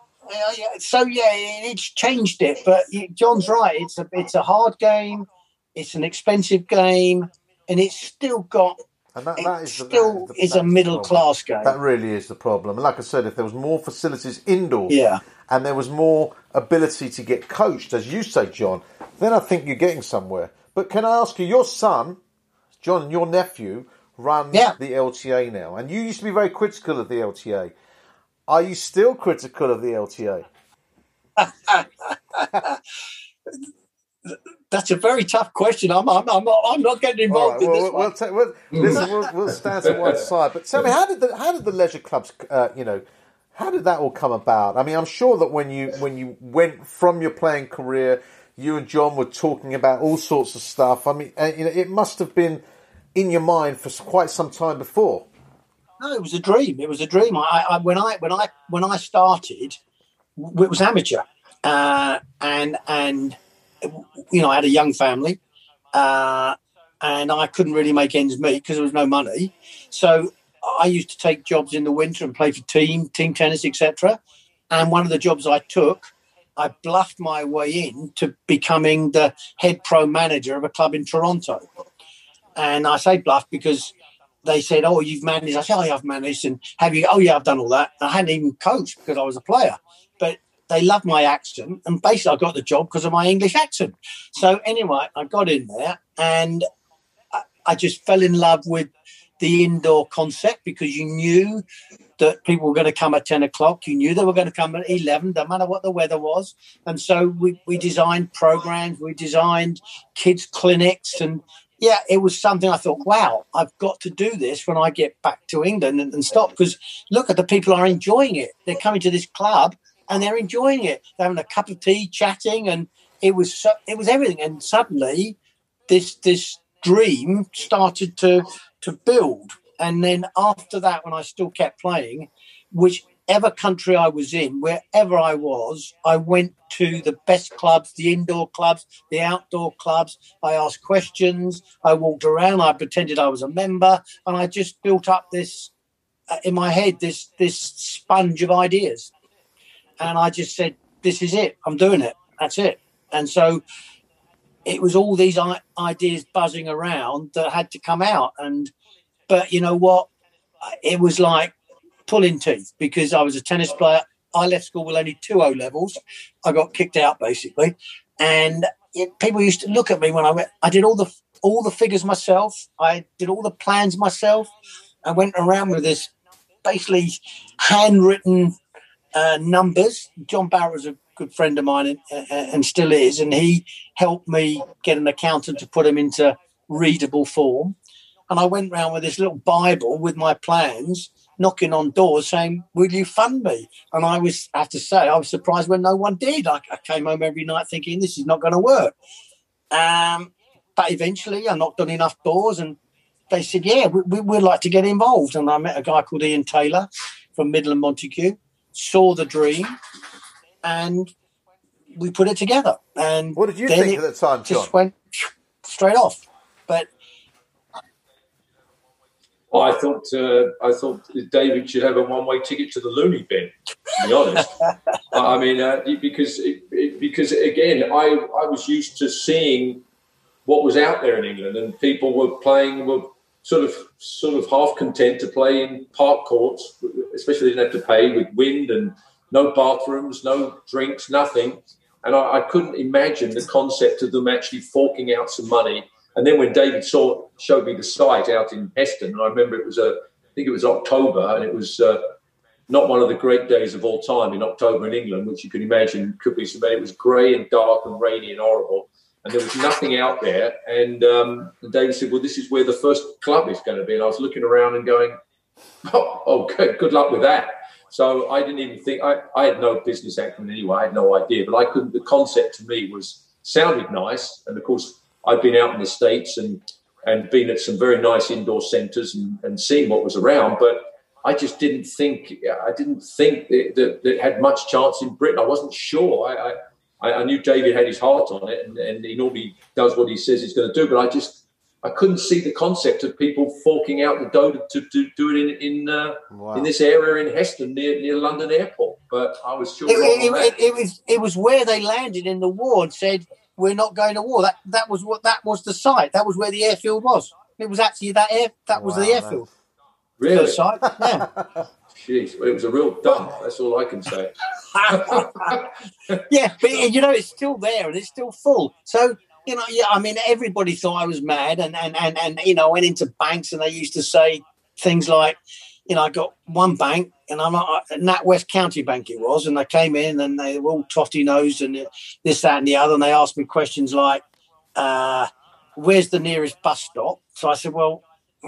it's changed it. But John's right. It's a hard game. It's an expensive game, and it's still got. And that is a middle class game. That really is the problem. And like I said, if there was more facilities indoors, yeah, and there was more ability to get coached, as you say, John, then I think you're getting somewhere. But can I ask you, your son, John, and your nephew run the LTA now, and you used to be very critical of the LTA. Are you still critical of the LTA? That's a very tough question. I'm not getting involved in this one. We'll stand to one side. But tell me, how did the leisure clubs, how did that all come about? I mean, I'm sure that when you went from your playing career, you and John were talking about all sorts of stuff. I mean, it must have been in your mind for quite some time before. No, it was a dream. It was a dream. When I started, it was amateur, and I had a young family, and I couldn't really make ends meet because there was no money. So I used to take jobs in the winter and play for team tennis, etc. And one of the jobs I took, I bluffed my way in to becoming the head pro manager of a club in Toronto. And I say bluff because they said, "Oh, you've managed." I said, "Oh, yeah, I've managed." And have you? "Oh, yeah, I've done all that." I hadn't even coached because I was a player, but they loved my accent, and basically I got the job because of my English accent. So anyway, I got in there, and I just fell in love with the indoor concept because you knew that people were going to come at 10 o'clock. You knew they were going to come at 11, no matter what the weather was. And so we designed programs, we designed kids' clinics, and yeah, it was something I thought, wow, I've got to do this when I get back to England and stop, because look at the people are enjoying it. They're coming to this club and they're enjoying it. They're having a cup of tea, chatting, and it was everything. And suddenly this dream started to build. And then after that, when I still kept playing, whichever country I was in, wherever I was, I went to the best clubs, the indoor clubs, the outdoor clubs. I asked questions. I walked around. I pretended I was a member. And I just built up this, in my head, this sponge of ideas. And I just said, this is it. I'm doing it. That's it. And so it was all these ideas buzzing around that had to come out. But you know what? It was like pulling teeth, because I was a tennis player. I left school with only 2 O levels. I got kicked out basically, and people used to look at me when I went. I did all the figures myself. I did all the plans myself. I went around with this basically handwritten numbers. John Barrett was a good friend of mine and still is, and he helped me get an accountant to put them into readable form. And I went around with this little Bible with my plans, knocking on doors saying, "Will you fund me?" And I have to say, I was surprised when no one did. I came home every night thinking, this is not going to work. But eventually I knocked on enough doors and they said, yeah, we'd like to get involved. And I met a guy called Ian Taylor from Midland Montague, saw the dream, and we put it together. And what did you think at the time, John? Just went straight off. But I thought David should have a one-way ticket to the loony bin, to be honest. I mean, because again, I was used to seeing what was out there in England, and people were sort of half content to play in park courts, especially they didn't have to pay, with wind and no bathrooms, no drinks, nothing. And I couldn't imagine the concept of them actually forking out some money. And then when David showed me the site out in Heston, and I remember I think it was October, and it was not one of the great days of all time in October in England, which you can imagine could be so bad. It was grey and dark and rainy and horrible, and there was nothing out there. And David said, well, this is where the first club is going to be. And I was looking around and going, oh good luck with that. So I didn't even think, I had no business acumen anyway, I had no idea, but the concept to me sounded nice. And of course, I've been out in the States and been at some very nice indoor centres and seen what was around, but I just didn't think that it had much chance in Britain. I wasn't sure. I knew David had his heart on it, and he normally does what he says he's going to do, but I couldn't see the concept of people forking out the dough to do it in this area in Heston near London Airport. But I was sure it was where they landed in the war and said, we're not going to war. That was the site. That was where the airfield was. It was actually that was the airfield. Really? The site, yeah. Jeez, well, it was a real dump. That's all I can say. Yeah, but it's still there and it's still full. So, I mean, everybody thought I was mad, and I went into banks and they used to say things like, I got one bank, and I'm not NatWest County Bank it was, and they came in and they were all totty nosed and this, that, and the other, and they asked me questions like, "Where's the nearest bus stop?" So I said, "Well,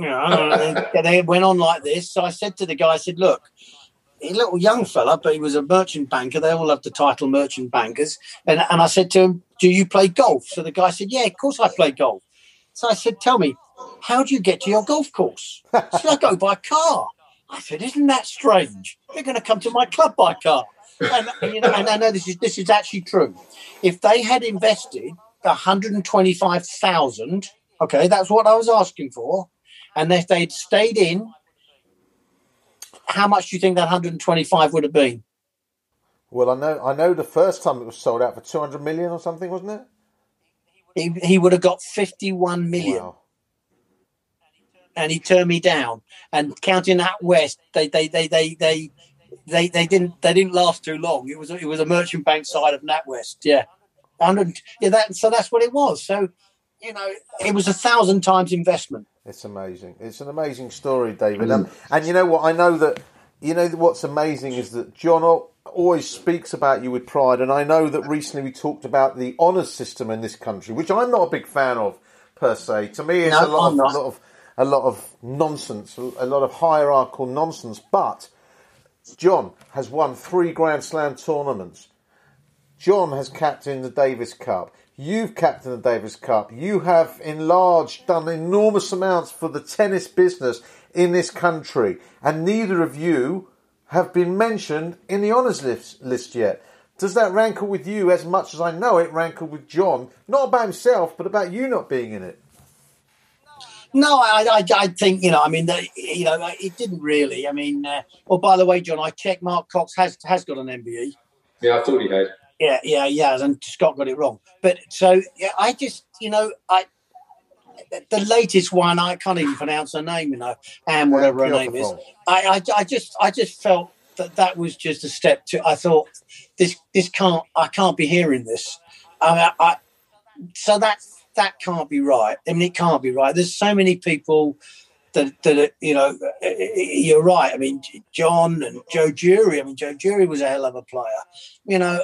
they went on like this." So I said to the guy, I said, "Look, a little young fella, but he was a merchant banker. They all have the title merchant bankers." And I said to him, "Do you play golf?" So the guy said, "Yeah, of course I play golf." So I said, "Tell me, how do you get to your golf course?" He said, "I go by car." I said, "Isn't that strange? You're going to come to my club by car." And I know this is actually true. If they had invested 125,000, okay, that's what I was asking for, and if they'd stayed in, how much do you think that 125 would have been? Well, I know the first time it was sold out for 200 million or something, wasn't it? He would have got 51 million. Wow. And he turned me down. And counting NatWest, they didn't last too long. It was a merchant bank side of NatWest. Yeah, 100. Yeah, so that's what it was. So it was 1,000 times investment. It's amazing. It's an amazing story, David. And you know what? I know that what's amazing is that John always speaks about you with pride. And I know that recently we talked about the honours system in this country, which I'm not a big fan of per se. To me, it's a lot of nonsense, a lot of hierarchical nonsense. But John has won 3 Grand Slam tournaments. John has captained the Davis Cup. You've captained the Davis Cup. You have done enormous amounts for the tennis business in this country. And neither of you have been mentioned in the honours list yet. Does that rankle with you as much as I know it rankled with John? Not about himself, but about you not being in it. No, I think, it didn't really. I mean, by the way, John, I checked Mark Cox has got an MBE. Yeah, I thought he had. Yeah, and Scott got it wrong. But so yeah, I just, the latest one, I can't even pronounce her name, and whatever her name is. I just felt that was just a step to. I thought I can't be hearing this. So that can't be right. I mean, it can't be right. There's so many people that you're right. I mean, John and Joe Jury. I mean, Joe Jury was a hell of a player.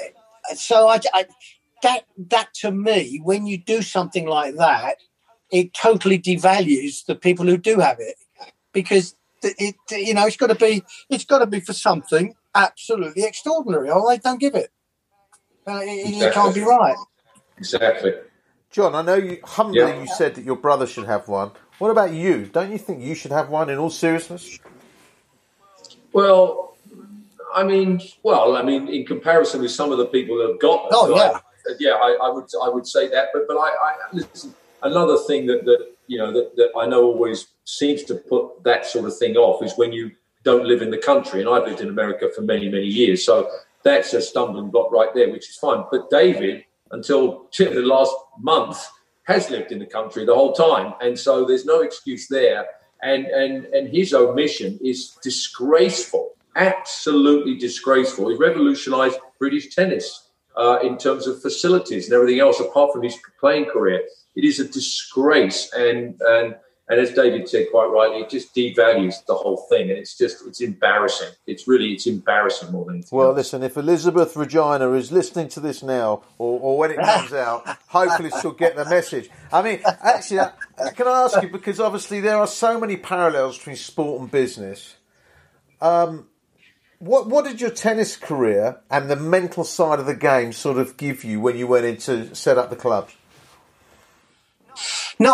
That to me, when you do something like that, it totally devalues the people who do have it, because it's got to be for something absolutely extraordinary, or they don't give it. Exactly. It can't be right. Exactly. John, I know you said that your brother should have one. What about you? Don't you think you should have one in all seriousness? Well, I mean, in comparison with some of the people that have got them, I would say that. But I listen. Another thing that I know always seems to put that sort of thing off is when you don't live in the country. And I've lived in America for many, many years, so that's a stumbling block right there, which is fine. But David, until the last month, has lived in the country the whole time, and so there's no excuse there. And his omission is disgraceful, absolutely disgraceful. He revolutionised British tennis in terms of facilities and everything else, apart from his playing career. It is a disgrace, and as David said quite rightly, it just devalues the whole thing, and it's embarrassing. It's embarrassing more than anything. Well, listen, if Elizabeth Regina is listening to this now, or when it comes out, hopefully she'll get the message. I mean, actually, can I ask you, because obviously there are so many parallels between sport and business. What did your tennis career and the mental side of the game sort of give you when you went in to set up the clubs? No,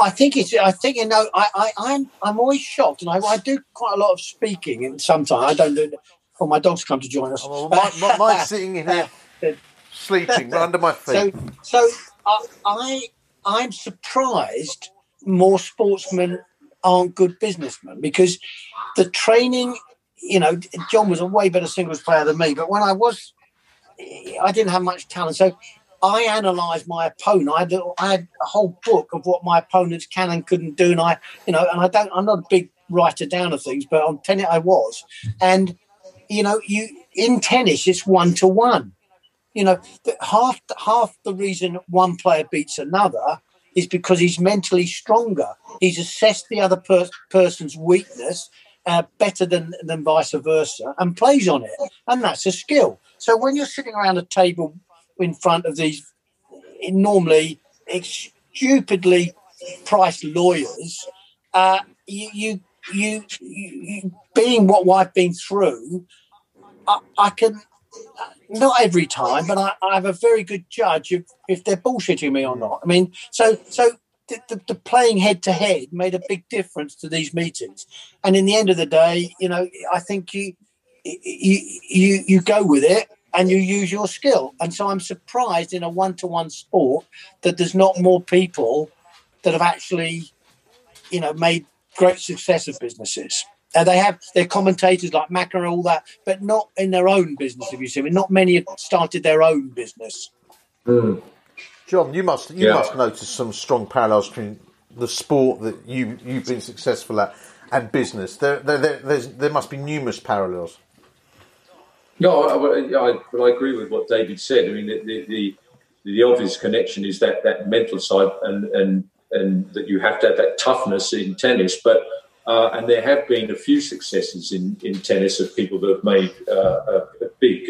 I'm always shocked, and I do quite a lot of speaking, and sometimes I don't do it. Oh, my dog's come to join us. Oh, well, mine's sitting in here sleeping right under my feet. So I'm surprised more sportsmen aren't good businessmen, because the training, John was a way better singles player than me, but when I didn't have much talent, so I analysed my opponent. I had a whole book of what my opponents can and couldn't do, and I'm not a big writer down of things, but on tennis I was. And in tennis it's 1-to-1. Half the reason one player beats another is because he's mentally stronger. He's assessed the other person's weakness better than vice versa, and plays on it, and that's a skill. So when you're sitting around a table in front of these normally stupidly priced lawyers, you being what I've been through, I can, not every time, but I have a very good judge of if they're bullshitting me or not. I mean, so the playing head to head made a big difference to these meetings, and in the end of the day, I think you go with it and you use your skill. And so I'm surprised in a 1-to-1 sport that there's not more people that have actually, made great success of businesses. And they have their commentators like Macca and all that, but not in their own business, if you see me. Not many have started their own business. Mm. John, you must notice some strong parallels between the sport that you've been successful at and business. There must be numerous parallels. No, I agree with what David said. I mean, the obvious connection is that mental side, and that you have to have that toughness in tennis. But and there have been a few successes in tennis of people that have made a big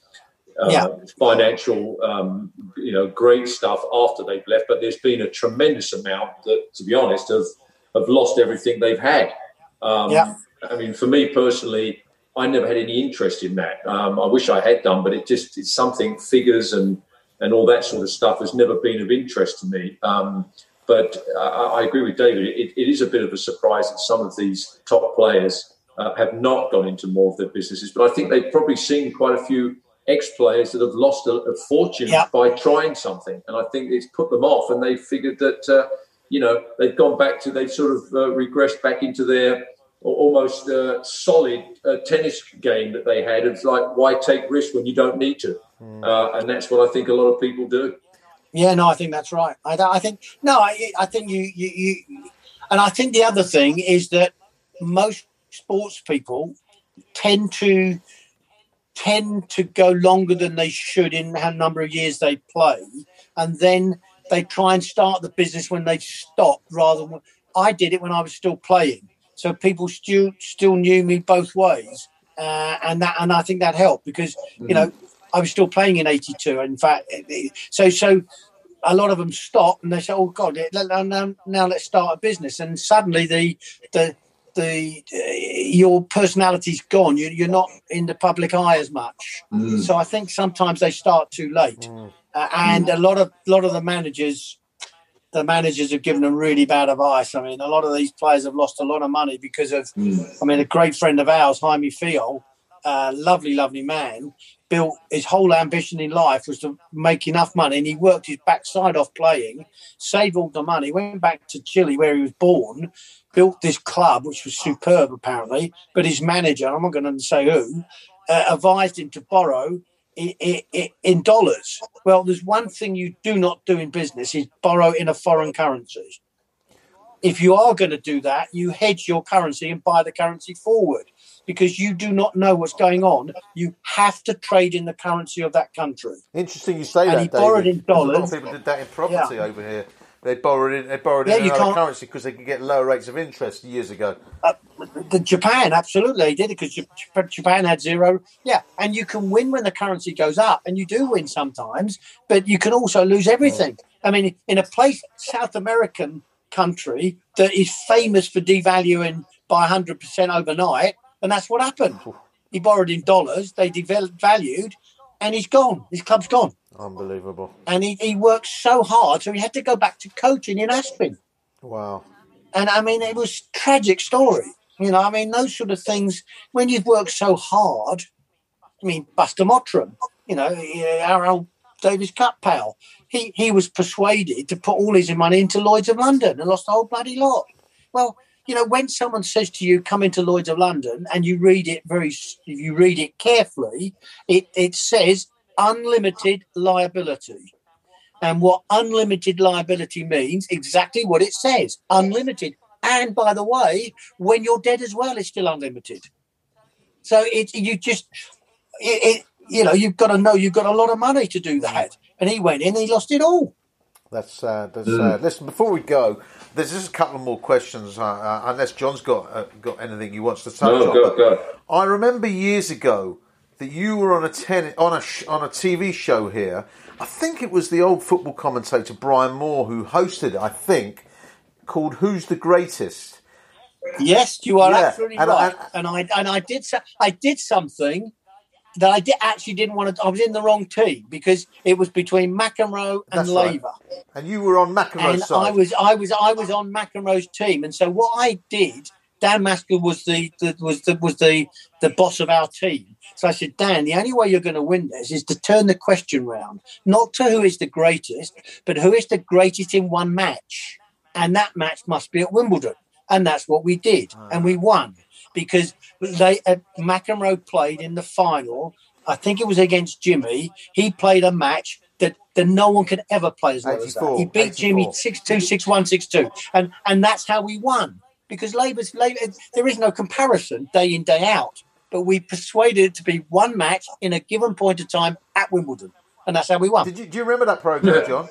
financial, great stuff after they've left. But there's been a tremendous amount that, to be honest, have lost everything they've had. I mean, for me personally, I never had any interest in that. I wish I had done, but it's something, figures and all that sort of stuff has never been of interest to me. But I agree with David. It is a bit of a surprise that some of these top players have not gone into more of their businesses. But I think they've probably seen quite a few ex-players that have lost a fortune by trying something. And I think it's put them off, and they figured that, they've gone back to, they've sort of regressed back into their almost solid tennis game that they had. It's like, why take risks when you don't need to? And that's what I think a lot of people do. Yeah, no, I think that's right. I think you, and I think the other thing is that most sports people tend to go longer than they should in how number of years they play, and then they try and start the business when they've stopped. I did it when I was still playing, so people still knew me both ways, and I think that helped because I was still playing in '82. In fact, so a lot of them stop and they say, "Oh God, now let's start a business," and suddenly your personality's gone. You're not in the public eye as much. So I think sometimes they start too late, and a lot of the managers have given them really bad advice. I mean, a lot of these players have lost a lot of money because of. I mean, a great friend of ours, Jaime Fiol, lovely man, built his whole ambition in life was to make enough money, and he worked his backside off playing, saved all the money, went back to Chile where he was born, built this club, which was superb apparently, but his manager, I'm not going to say who, advised him to borrow in dollars. Well, there's one thing you do not do in business is borrow in a foreign currency. If you are going to do that, you hedge your currency and buy the currency forward because you do not know what's going on. You have to trade in the currency of that country. Interesting you say and that, he borrowed David. in dollars. A lot of people did that in property over here. They borrowed in another currency because they could get lower rates of interest years ago. Japan, absolutely, they did it because Japan had zero. Yeah, and you can win when the currency goes up, and you do win sometimes, but you can also lose everything. I mean, in a place, South American country that is famous for devaluing by 100% overnight, and that's what happened. He borrowed in dollars, they devalued, and he's gone. His club's gone. Unbelievable. And he worked so hard, so he had to go back to coaching in Aspen. Wow. And I mean, it was a tragic story. I mean, those sort of things, when you've worked so hard, I mean, Buster Mottram, our old Davis Cup pal, he was persuaded to put all his money into Lloyd's of London and lost the whole bloody lot. Well, when someone says to you, come into Lloyd's of London, and you read it carefully, it says unlimited liability. And what unlimited liability means, exactly what it says, unlimited. And by the way, when you're dead as well, it's still unlimited. So you've got to know you've got a lot of money to do that. And he went in and he lost it all. That's sad. Listen, before we go, there's just a couple of more questions, unless John's got anything he wants to touch on. Go. I remember years ago that you were on a TV show here. I think it was the old football commentator Brian Moore who hosted it, I think, called Who's the Greatest? Yes, you are absolutely right. I did something that I didn't want to. I was in the wrong team because it was between McEnroe and Laver. Right. And you were on McEnroe's side. I was on McEnroe's team, and so what I did, Dan Maskell was the boss of our team. So I said, Dan, the only way you're going to win this is to turn the question round, not to who is the greatest, but who is the greatest in one match. And that match must be at Wimbledon. And that's what we did. And we won because McEnroe played in the final. I think it was against Jimmy. He played a match that no one could ever play as well as that. He beat 84. Jimmy 6-2, 6-1, 6-2. And that's how we won. Because Laver, there is no comparison day in, day out. But we persuaded it to be one match in a given point of time at Wimbledon. And that's how we won. Do you remember that programme, John?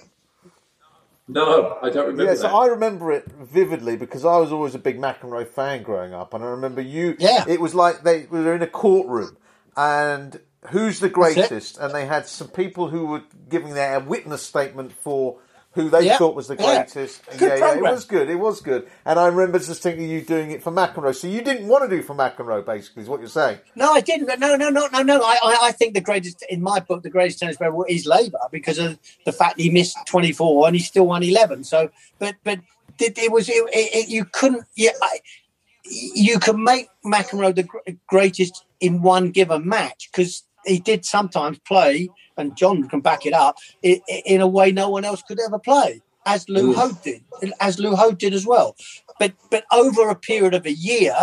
No, I don't remember that. So I remember it vividly because I was always a big McEnroe fan growing up. And I remember it was like they were in a courtroom and who's the greatest? And they had some people who were giving their witness statement for who they thought was the greatest. It was good. And I remember just thinking you doing it for McEnroe. So you didn't want to do for McEnroe, basically, is what you're saying. No, I didn't. No. I think the greatest, in my book, the greatest tennis player is Laver because of the fact he missed 24 and he still won 11. So, but you couldn't. You can make McEnroe the greatest in one given match because he did sometimes play, and John can back it up, in a way no one else could ever play, as Lou Hode did as well. But over a period of a year,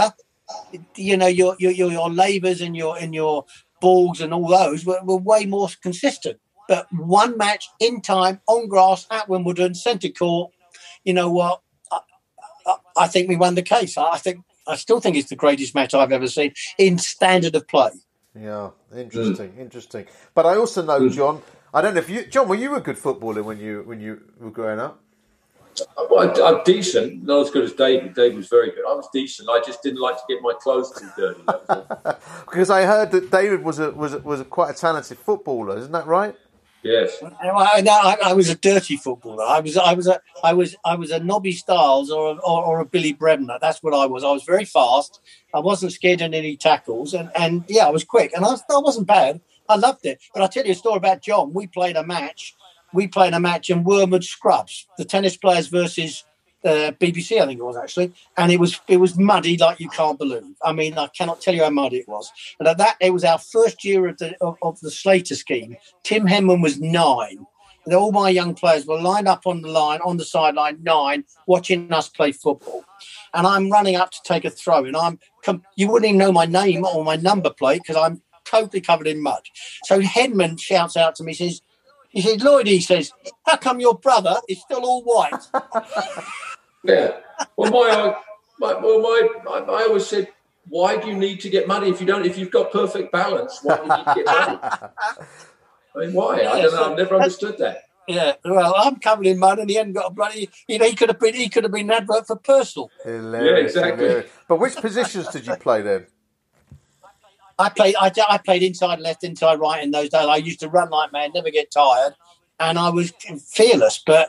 your labours and your balls and all those were way more consistent. But one match in time on grass at Wimbledon, centre court. You know what? I think we won the case. I still think it's the greatest match I've ever seen in standard of play. Yeah, interesting. But I also know, John. I don't know if John, were you a good footballer when you were growing up? Well, I'm decent, not as good as David. David was very good. I was decent. I just didn't like to get my clothes too dirty. Because I heard that David was quite a talented footballer. Isn't that right? Yes. I was a dirty footballer. I was a Nobby Stiles or a Billy Bremner. That's what I was. I was very fast. I wasn't scared of any tackles, and I was quick, and I wasn't bad. I loved it. But I'll tell you a story about John. We played a match in Wormwood Scrubs, the tennis players versus BBC, I think it was actually, and it was muddy like you can't believe. I mean, I cannot tell you how muddy it was. And at that, it was our first year of the Slater scheme. Tim Henman was 9. And all my young players were lined up on the sideline, 9, watching us play football. And I'm running up to take a throw, and you wouldn't even know my name or my number plate because I'm totally covered in mud. So Henman shouts out to me, he says, Lloyd, he says, how come your brother is still all white? Yeah. Well, I always said, why do you need to get muddy if you've got perfect balance? Why do you need to get muddy? I mean, why? I don't know. I've never understood that. Yeah. Well, I'm covered in mud, and he hadn't got a bloody. He could have been an advert for Personal. Hilarious, yeah, exactly. Hilarious. But which positions did you play then? I played inside left, inside right in those days. I used to run like man, never get tired, and I was fearless. But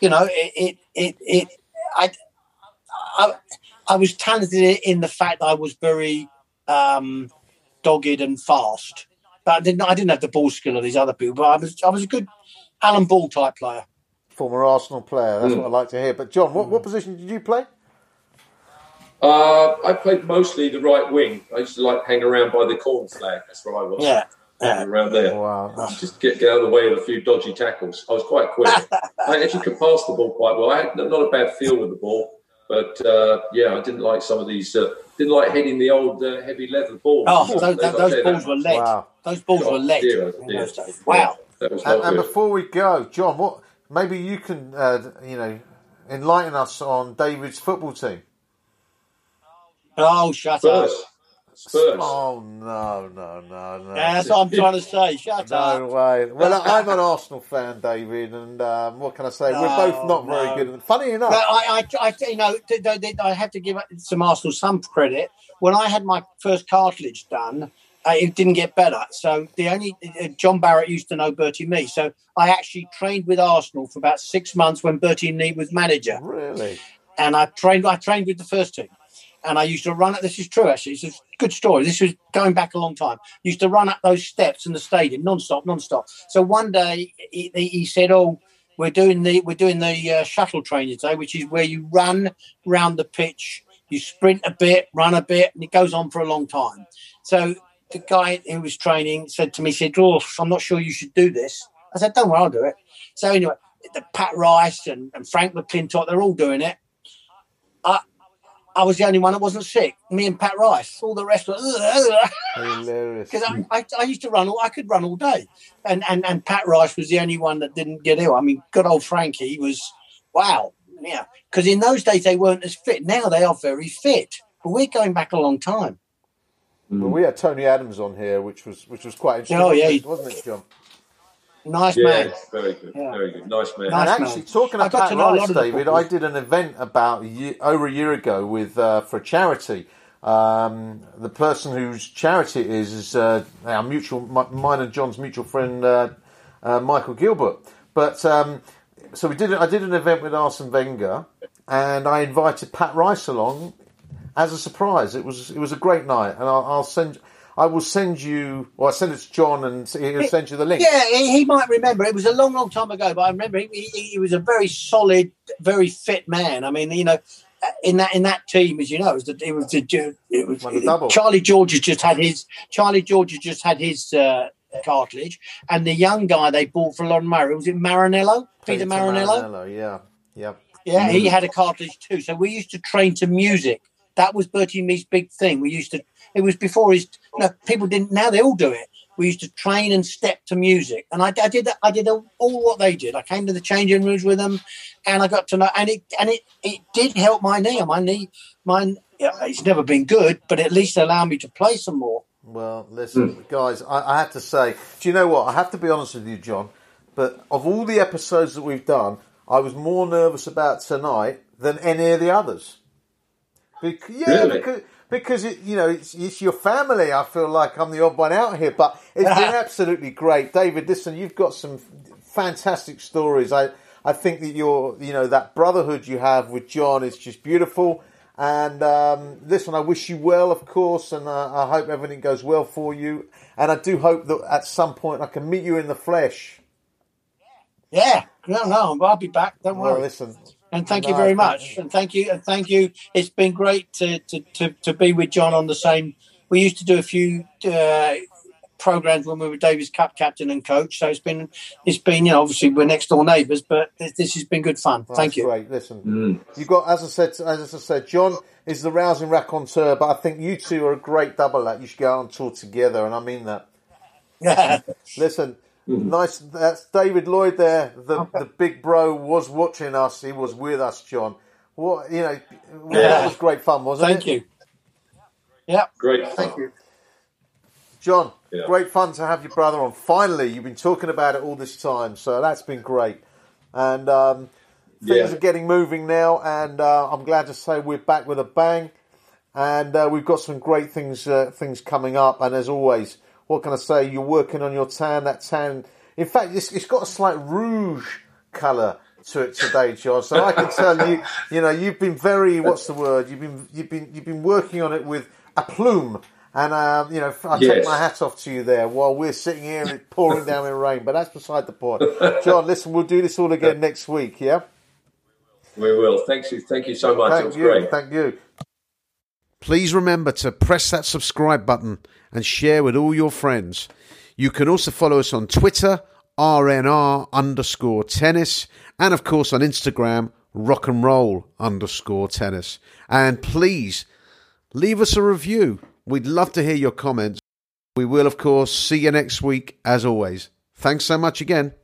I was talented in the fact that I was very dogged and fast. But I didn't have the ball skill of these other people. But I was a good Alan Ball type player. Former Arsenal player. That's what I like to hear. But John, what position did you play? I played mostly the right wing. I used to hang around by the corner flag. That's where I was. Yeah. Around there. Wow. Just get out of the way of a few dodgy tackles. I was quite quick. I actually could pass the ball quite well. I had not a bad feel with the ball. But, I didn't like some of these... didn't like hitting the old heavy leather balls. Oh, those balls were lead. Wow. Those balls were lead. Wow. And before we go, John, maybe you can, enlighten us on David's football team. Oh, shut up. Spurs. Oh, no. Yeah, that's what I'm trying to say. Shut up. No way. Well, I'm an Arsenal fan, David, and what can I say? We're both not very good. Funny enough. But I have to give some Arsenal some credit. When I had my first cartilage done, it didn't get better. So John Barrett used to know Bertie Mee. So I actually trained with Arsenal for about 6 months when Bertie Mee was manager. Really? And I trained with the first team. And I used to run this is true actually, it's a good story. This was going back a long time. Used to run up those steps in the stadium non-stop. So one day he said, we're doing the shuttle training today, which is where you run round the pitch, you sprint a bit, run a bit, and it goes on for a long time. So the guy who was training said to me, I'm not sure you should do this. I said, don't worry, I'll do it. So anyway, Pat Rice and Frank McClintock, they're all doing it. I was the only one that wasn't sick. Me and Pat Rice. All the rest were hilarious. Because I used to run. I could run all day, and Pat Rice was the only one that didn't get ill. I mean, good old Frankie was wow. Yeah, because in those days they weren't as fit. Now they are very fit. But we're going back a long time. Well, we had Tony Adams on here, which was quite interesting. Oh yeah, wasn't it, John? Nice man. Very good. Yeah. Very good. Nice man. And actually, talking about Pat Rice, David, I did an event over a year ago with for a charity. The person whose charity it is our mine and John's mutual friend Michael Gilbert. But I did an event with Arsene Wenger, and I invited Pat Rice along as a surprise. It was a great night, and I will send you, or I send it to John, and he'll send you the link. Yeah, he might remember. It was a long, long time ago, but I remember he was a very solid, very fit man. I mean, in that team, as you know, it was Charlie George has just had his cartilage, and the young guy they bought for Lon Murray, was it Maranello? Peter Maranello? Yeah. Yeah, he had a cartilage too. So we used to train to music That was Bertie Mee's big thing. We used to. It was before his. People didn't. Now they all do it. We used to train and step to music, and I did that. I did all what they did. I came to the changing rooms with them, and I got to know. And it did help my knee. Mine. It's never been good, but at least allowed me to play some more. Well, listen, guys, I have to say, do you know what? I have to be honest with you, John, but of all the episodes that we've done, I was more nervous about tonight than any of the others. Because it's your family. I feel like I'm the odd one out here, but it's been absolutely great. David, listen, you've got some fantastic stories. I think that that brotherhood you have with John is just beautiful. And listen, I wish you well, of course, and I hope everything goes well for you. And I do hope that at some point I can meet you in the flesh. Yeah, no, I'll be back. Don't worry. Listen, and thank you very much. And thank you. It's been great to be with John on the same. We used to do a few programs when we were Davis Cup captain and coach. So it's been obviously we're next door neighbours, but this has been good fun. Thank you. Great. Listen, you got as I said, John is the rousing raconteur, but I think you two are a great double act. You should go out on tour together, and I mean that. Listen. Nice. That's David Lloyd there. The big bro was watching us. He was with us, John. That was great fun, wasn't it? Thank you. Yeah. Great. Thank you. John, great fun to have your brother on. Finally, you've been talking about it all this time, so that's been great. And things are getting moving now, and I'm glad to say we're back with a bang. And we've got some great things coming up. And as always, what can I say? You're working on your tan. That tan, in fact, it's got a slight rouge colour to it today, John. So I can tell you, you've been very. What's the word? You've been working on it with aplomb. And I take my hat off to you there while we're sitting here and it's pouring down in rain. But that's beside the point. John, listen, we'll do this all again next week. Yeah, we will. Thank you so much. It was great. Thank you. Please remember to press that subscribe button and share with all your friends. You can also follow us on Twitter, RNR_tennis, and of course on Instagram, rockandroll_tennis. And please leave us a review. We'd love to hear your comments. We will, of course, see you next week as always. Thanks so much again.